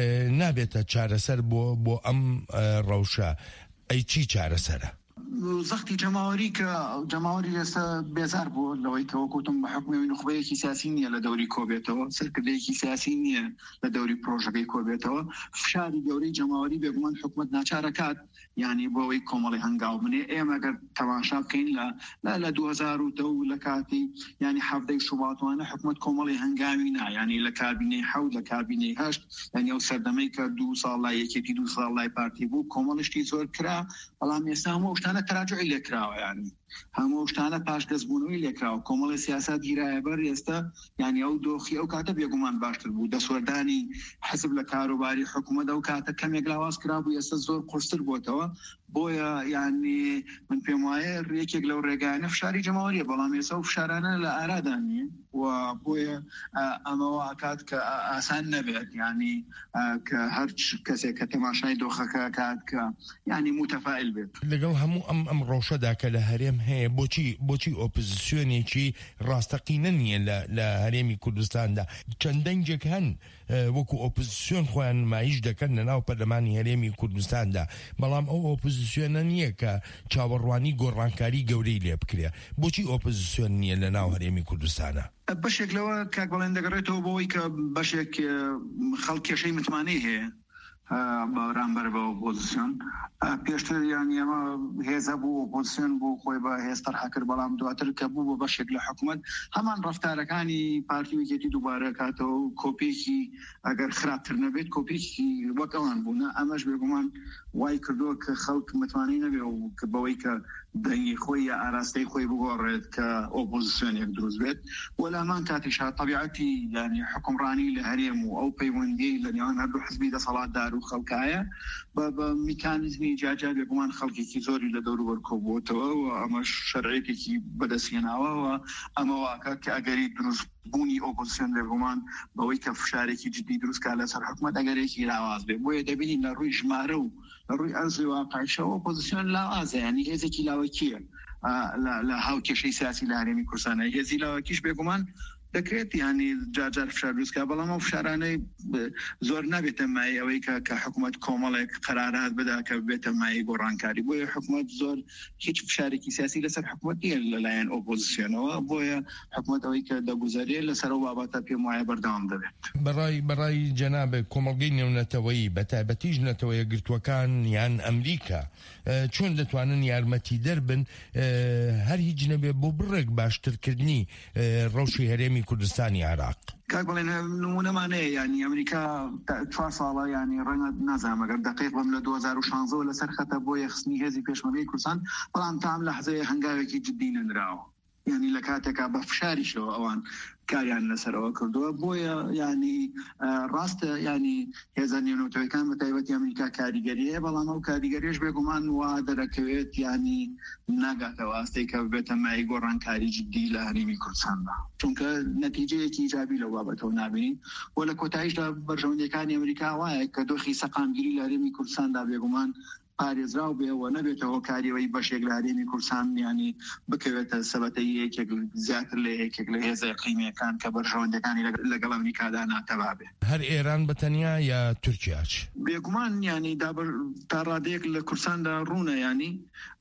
نابێتە چارەسەر بۆ ئەم ڕەوشە. ئەی چی چارەسەرە؟ زەختی جەماوەری کە جەماوەری ئێستا بێزار بوو لەوەی کە وەکوتم بە حکومەوەی نخبەیەکی سیاسی نییە لە دەوری کۆبێتەوە، سەرکردەیەکی سیاسی نییە لە دەوری پرۆژەکەی کۆبێتەوە. فشاری گەورەی جەماوەری بێگومان حکومەت ناچارەکات ینی بۆەوەی کۆمەڵی هەنگاو بنێ. ئێمە ئەگەر تەماشا بکەین لە 2010 لە کاتی ینی هەفتەی شوباتوانە حکومەت کۆمەڵی هەنگاوی نا، ینی لە کابینەی 7 لە کابینەی 8 ینی ئەو سەردەمەی کە 2 ساڵ لای یەکێتی 2 ساڵ لای پارتی بوو کۆمەڵشتی زۆر کرا، بەڵام ئێستا هەموو شتانە تراجعی لێکراوە، ینی هەموو شتانە پاشگەزبوونەوەی لێکراوە. کۆمەڵی سیاست گیرایە بەر ئێستا ینی ئەو دۆخی ئەو کاتە بێگومان باشتر بوو. دەسوەردانی حزب لە کاروباری حکومەت ئەو کاتە کەمێک لاواز کرابوو، ئێستا زۆر قورستر بووەتەوە. بۆیە ینی من پێم وایە یەکێک لەو ڕێگایانە فشاری جەماوەریە، بەڵام ئێستا و فشارانە لە ئارادانیە و بۆیە ئەمەوە ئاکات کە ئاسان نەبێت، ینی کە هەر کەسێک کە تەماشای دۆخەکە کات کە ینی متەفائل بێت. لەگەڵ هەموو ئەم ڕەوشەدا کە لە هەرێم هەیە بۆچی ئۆپۆزیسیۆنێکی ڕاستەقینە نییە لە هەرێمی کوردستاندا؟ چەند دەنگێک هەن وەکو ئۆپۆزیسیۆن خۆیان نمایش دەکەن لە ناو پەرلەمانی هەرێمی کوردستاندا، بەڵام ئەو ئۆپۆزیسیۆنە نییە کە چاوەڕوانی گۆڕانکاری گەورەی لێ بکرێ. بۆچی ئۆپۆزیسیۆن نییە لە ناو هەرێمی کوردستانە؟ بەشێک لەوە کاک بەڵێن دەگەڕێتەوە بۆەوەی کە بەشێک خەڵک کێشەی متمانەی هەیە بەرامبەر بە ئۆپۆزیسیۆن. پێشتر یانی ئەمە هێزە بوو ئۆپۆزیسیۆن بوو خۆی بە هێزتر حەکرد، بەڵام دواتر کە بوو بە بەشێک لە حکوومەت هەمان ڕەفتارەکانی پارتیویەتی دووبارە کاتەوە کۆپێکی ئەگەر خراپتر نەبێت کۆپێکی وەک ئەوان بوونە. ئەمەش بێگومان وای کردووە کە خەڵک متمانەی نەبێ و کە بەوەی کە دەنگی خۆی یا ئاراستەی خۆی بگۆڕێت کە ئۆپۆزیسیۆنێک دروست بێت. وەلامان کاتیشا طبیعەتی ینی حکومڕانی لە هەرێم و ئەو پەیوەندی لە نێوان هەردوو حزبی دەسەڵاتدار و خەڵکایە بە میکانیزمی جاجار بێگومان خەڵکێکی زۆری لە دەور وەرکۆبووتەوە و ئەمەش شەرعێتێکی بەدەستهێناوە و ئەمە واکە کە ئەگەری دروست بوونی ئۆپۆزیسیۆن بێگومان بەوەی کە فشارێکی جدی دروستکە لەسەر حکومەت ئەگەرێکی لاواز بێ. بۆیە دەبینین لە ڕووی ژمارە و لە ڕووی ئەرزی واقعیشەوە ئۆپۆزیسیۆن لاوازە، ینی هێزێکی لاوەکیە لە هاوکێشەی سیاسی لە هەرێمی کوردستانە. هێزی لاوەکیش بێگومان دەکرێت ینی جاجار فشار دروستکە، بەڵام ئەو فشارانەی زۆر نابێتە مای ئەوەی کە حکومەت کۆمەڵێک قەرارات بدا کە بێتە مای گۆڕانکاری. بۆیە حکومەت زۆر هیچ فشارێکی سیاسی لەسەر حکومەت نییە لەلایەن ئۆپۆزیسیۆنەوە، بۆیە حکومەت ئەوەی کە دەگوزارێت لەسەر ئەو بابەتە پێم وایە بەردەوام دەبێت. بەڕای جەنابێت کۆمەڵگەی نێونەتەوەیی بەتایبەتیش نەتەوەیە گرتوەکان یان ئەمریکا چۆن دەتوانن یارمەتی دەربن هەر هیچ نەبێ بۆ بڕێک باشترکردنی ڕەوشی هەرێمی هەرێمی کوردستانی عێراق. کاک بڵێن نمونەمانەیە ینی ئەمریکا 4 ساڵە ینی ڕەنگە نازانمەگەر دقیق بم لە 2016 لەسەر خەتە بۆ یەخستنی هێزی پێشمەرگەی کوردستان، بەڵام تام لە حزەیە هەنگاوێکی جددی نراوە، ینی لە کاتێکا بە فشاریشەوە ئەوان کاریان لەسەرەوە کردووە. بۆیە ینی ڕاستە ینی هێزە نێونەتەوەیەکان بە تایبەتی ئەمریکا کاریگەریەیە، بەڵام ئەو کاریگەریش بێگومان وا دەرەکەوێت ینی ناگاتەوە ئاستەی کە ببێتە مای گۆڕانکاری جددی لە هەرێمی کوردستاندا، چونکە نەتیجەیەکی ایجابی لەو بابەتەوە نابینین. بۆ لە کۆتاییشدا بەرژەوەندەکانی ئەمریکا وایە کە دۆخی سەقامگیری لە هەرێمی کوردستاندا بێگومان پارێزراو بێەوە نەبێتەوە کاریەوەی بەشێک لە هەرێمی کوردستان ینی بکەوێتە سەبەتەی یەکێک زیاتر لە یەکێک لە هێزە قیمەکان کە بەرژەوەندەکانی لەگەڵ ئەمریکادا ناتەوا بێ. هەر ئێران بەتەنیا یا تورکیاش؟ بێگومان ینی تا ڕادەیەک لە کوردستاندا ڕوونە ینی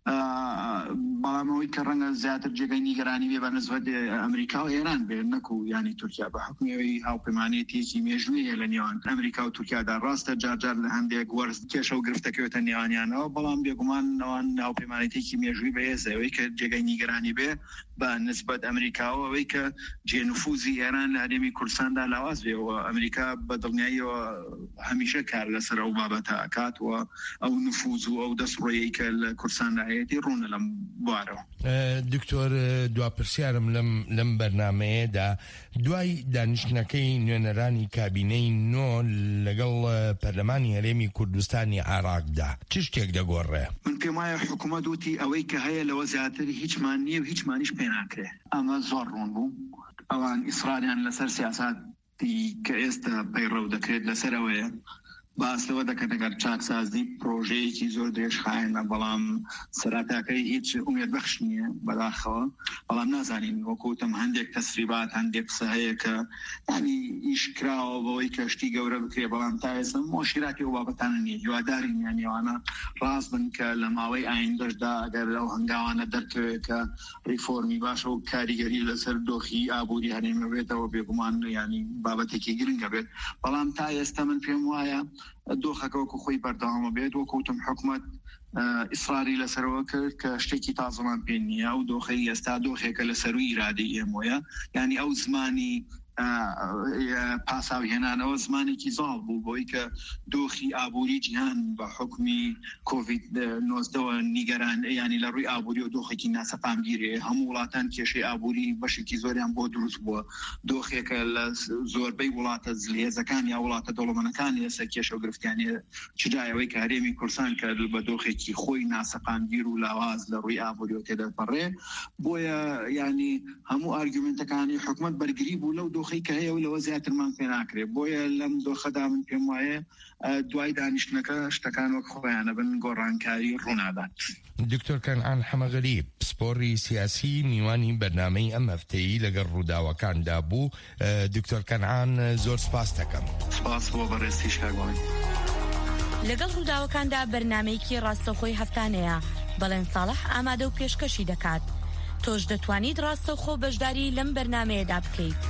بەڵامەوەی کە ڕەنگە زیاتر جێگەی نیگەرانی بێ بە نسبەت ئەمریکا و ئێران بێ نەکو ینی تورکیا بە حکومەوەی هاوپەیمانێتێکی مێژوویە لە نێوان ئەمریکا و تورکیادا. ڕاستە جارجار لە هەندێک وەرز کێشە و گرفتەکەوێتە نێوانیانەوە، بەڵام بێگومان ئەوان هاوپەیمانێتێکی مێژووی بەهێزەوەی کە جێگەی نیگەرانی بێ بە نسبەت ئەمریکاوە ئەوەی کە جێنفوزی ئێران لە هەرێمی کوردستاندا لاواز بێەوە. ئەمریکا بە دڵنیاییەوە هەمیشە کار لەسەر ئەو بابەتە ئەکاتوە، ئەو نفوز و ئەو دەسڕۆیەی کە لە کوردستاندا ڕوونە لەم بوارەوە. دکتۆر دواپرسیارم لەم بەرنامەیەدا دوای دانیشتنەکەی نوێنەرانی کابینەی نۆ لەگەڵ پەرلەمانی هەرێمی کوردستانی عێراقدا چ شتێک دەگۆڕێ؟ من پێم وایە حکوومەت وتی ئەوەی کە هەیە لەوە زیاتر هیچمان نییە و هیچمانیش پێ ناکرێ. ئەمە زۆر ڕوون بوو. ئەوان ئیسرالیان لەسەر سیاساتی کە ئێستا پەیڕەو دەکرێت لەسەرەوەیە باس لەوە دەکەن ئەگەر چاکسازی پرۆژەیەکی زۆر درێژخایەنە، بەڵام سەراتاکەی هیچ ئومێد بەخش نییە بەداخەوە. بەڵام نازانین وەکوتم هەندێک تەسریبات هەندێک قسە هەیە کە ینی ئیشکراوە بەوەی کە شتی گەورە بکرێ، بەڵام تا ئێستا مۆشیراتی و بابەتانە نییە. هیوادارین یانیوانە ڕاست بن کە لە ماوەی ئایندەشدا ئەگەر لەو هەنگاوانە دەرکەوێت کە ریفۆرمی باشە و کاریگەری لەسەر دۆخی ئابووری هەرێمە بێتەوە، بێگومان ینی بابەتێکی گرنگە بێت. بەڵام تا ئێستا من پێم وایە دۆخەکەوەکو خۆی بەردەوامە بێت. وەکوتم حکوومەت ئیسراری لەسەرەوە کرد کە شتێکی تازەمان پێ نییە و دۆخی ئێستا دۆخێکە لە سەروی ئیرادەی ئێمەیە، ینی ئەو زمانی پاساوی هێنانەوە زمانێکی زاڵ بوو بۆی کە دۆخی ئابووری جیهان بە حکمی کۆڤید-19 نیگەران ینی لە ڕووی ئابووری و دۆخێکی ناسەقامگیرێ. هەموو وڵاتان کێشەی ئابووری بەشێکی زۆریان بۆ دروست بووە. دۆخێکە لە زۆربەی وڵاتە زلهێزەکان یا وڵاتە دەوڵەمەندەکانی ئێستا کێشە و گرفتیانە چجایەوەی کە هەرێمی کوردستان کە بە دۆخێکی خۆی ناسەقامگیر و لاواز لە ڕووی ئابووری و تێدەپەڕێ. بۆیە ینی هەموو ئارگومنتەکانی حکوومەت بەرگری بوو لەو دۆخی کە هەیە و لەوە زیاترمان پێ ناکرێت. بۆیە لەم دۆخەدا من پێم وایە دوای دانیشتنەکە شتەکان وەک خۆیانە بن گۆڕانکاری ڕوونادات. دکتۆر کەنعان حەمەغەریب پسپۆڕی سیاسی میوانی بەرنامەی ئەم هەفتەیە لەگەڵ ڕووداوەکاندا بوو. دکتۆر کەنعان زۆر سپاس دەکەم. سپاس بۆ بەڕێستیش کاگوڵی. لەگەڵ ڕووداوەکاندا بەرنامەیەکی ڕاستەوخۆی هەفتانەیە بەڵێن ساڵح ئامادە و پێشکەشی دەکات. تۆش دەتوانیت ڕاستەوخۆ بەشداری لەم بەرنامەیەدا بکەیت.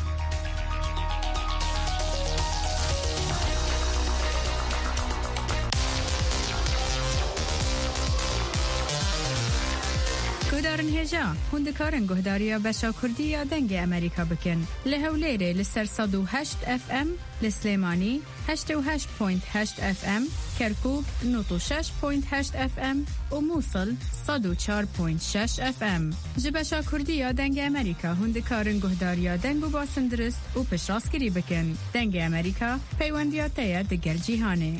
گۆدارن هێژا هوندەکارن گۆهداریە بەشا کوردی یا دەنگی ئەمریکا بکەن لە هەولێرێ لەسەر 108 FM لە سلێمانی 88.8 FM کەرکوب 96.8 FM و مووسڵ 104.6 FM ji بەشا کوردی یا دەنگی ئەمریکا هوندەکارن گۆهداریە دەنگ و باسندرست و پشتڕاستگیری بکەن. دەنگی ئەمریکا پەیوەندیاتەیە دەگەل جیهانێ.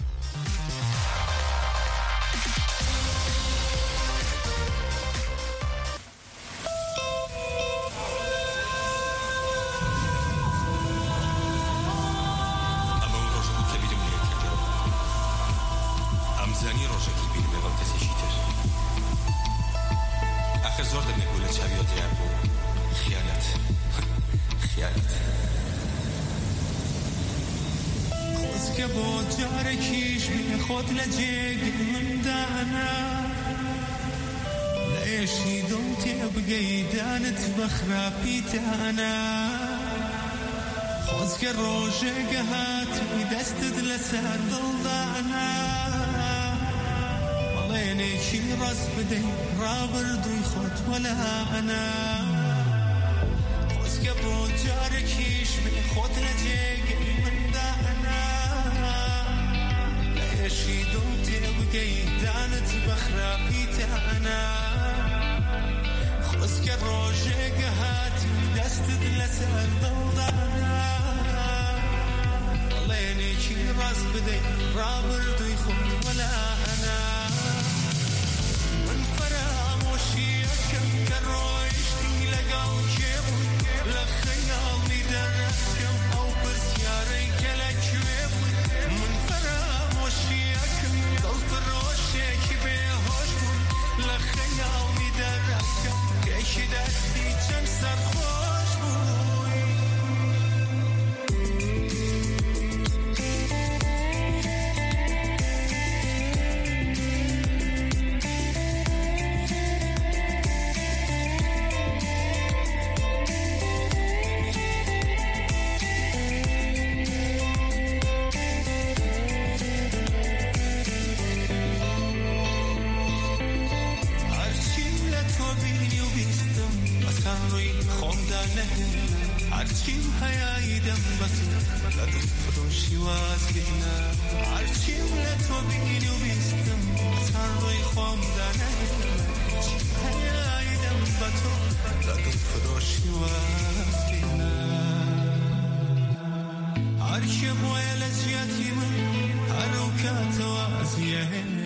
خود لجيك من دانا ليش يدومتي بقيدانة بخرا بيتانا خوزك الروجة قهات ودستد لسان ضلدانا والليني شي راس بدي رابر دوي خود ولا أنا خوزك رو جاركيش من خود لجيك من دانا ليشي دوتي بقي دانت بخرابيت أنا خلص كالروجيك هاتي دستد لسال ضوضانا ليني كي راس بدي رابر دو يخد ولا أنا من فرام وشي أكم كالرويشتي لقاو كيبو لخيالي دركم أو برسياري كالكيبو من فرام وشي أكم ضلف الروشي كبيهوش لخيالي دركم كيشي دستي جمسر خوش بوي عرشيم هيايدم بطل لدو فروشي واسقنا عرشيم لتوبيني وبيستم أسهر خوام دانه هيايدم بطل لدو فروشي واسقنا عرشي بويا لزياتي من هروكات وازيه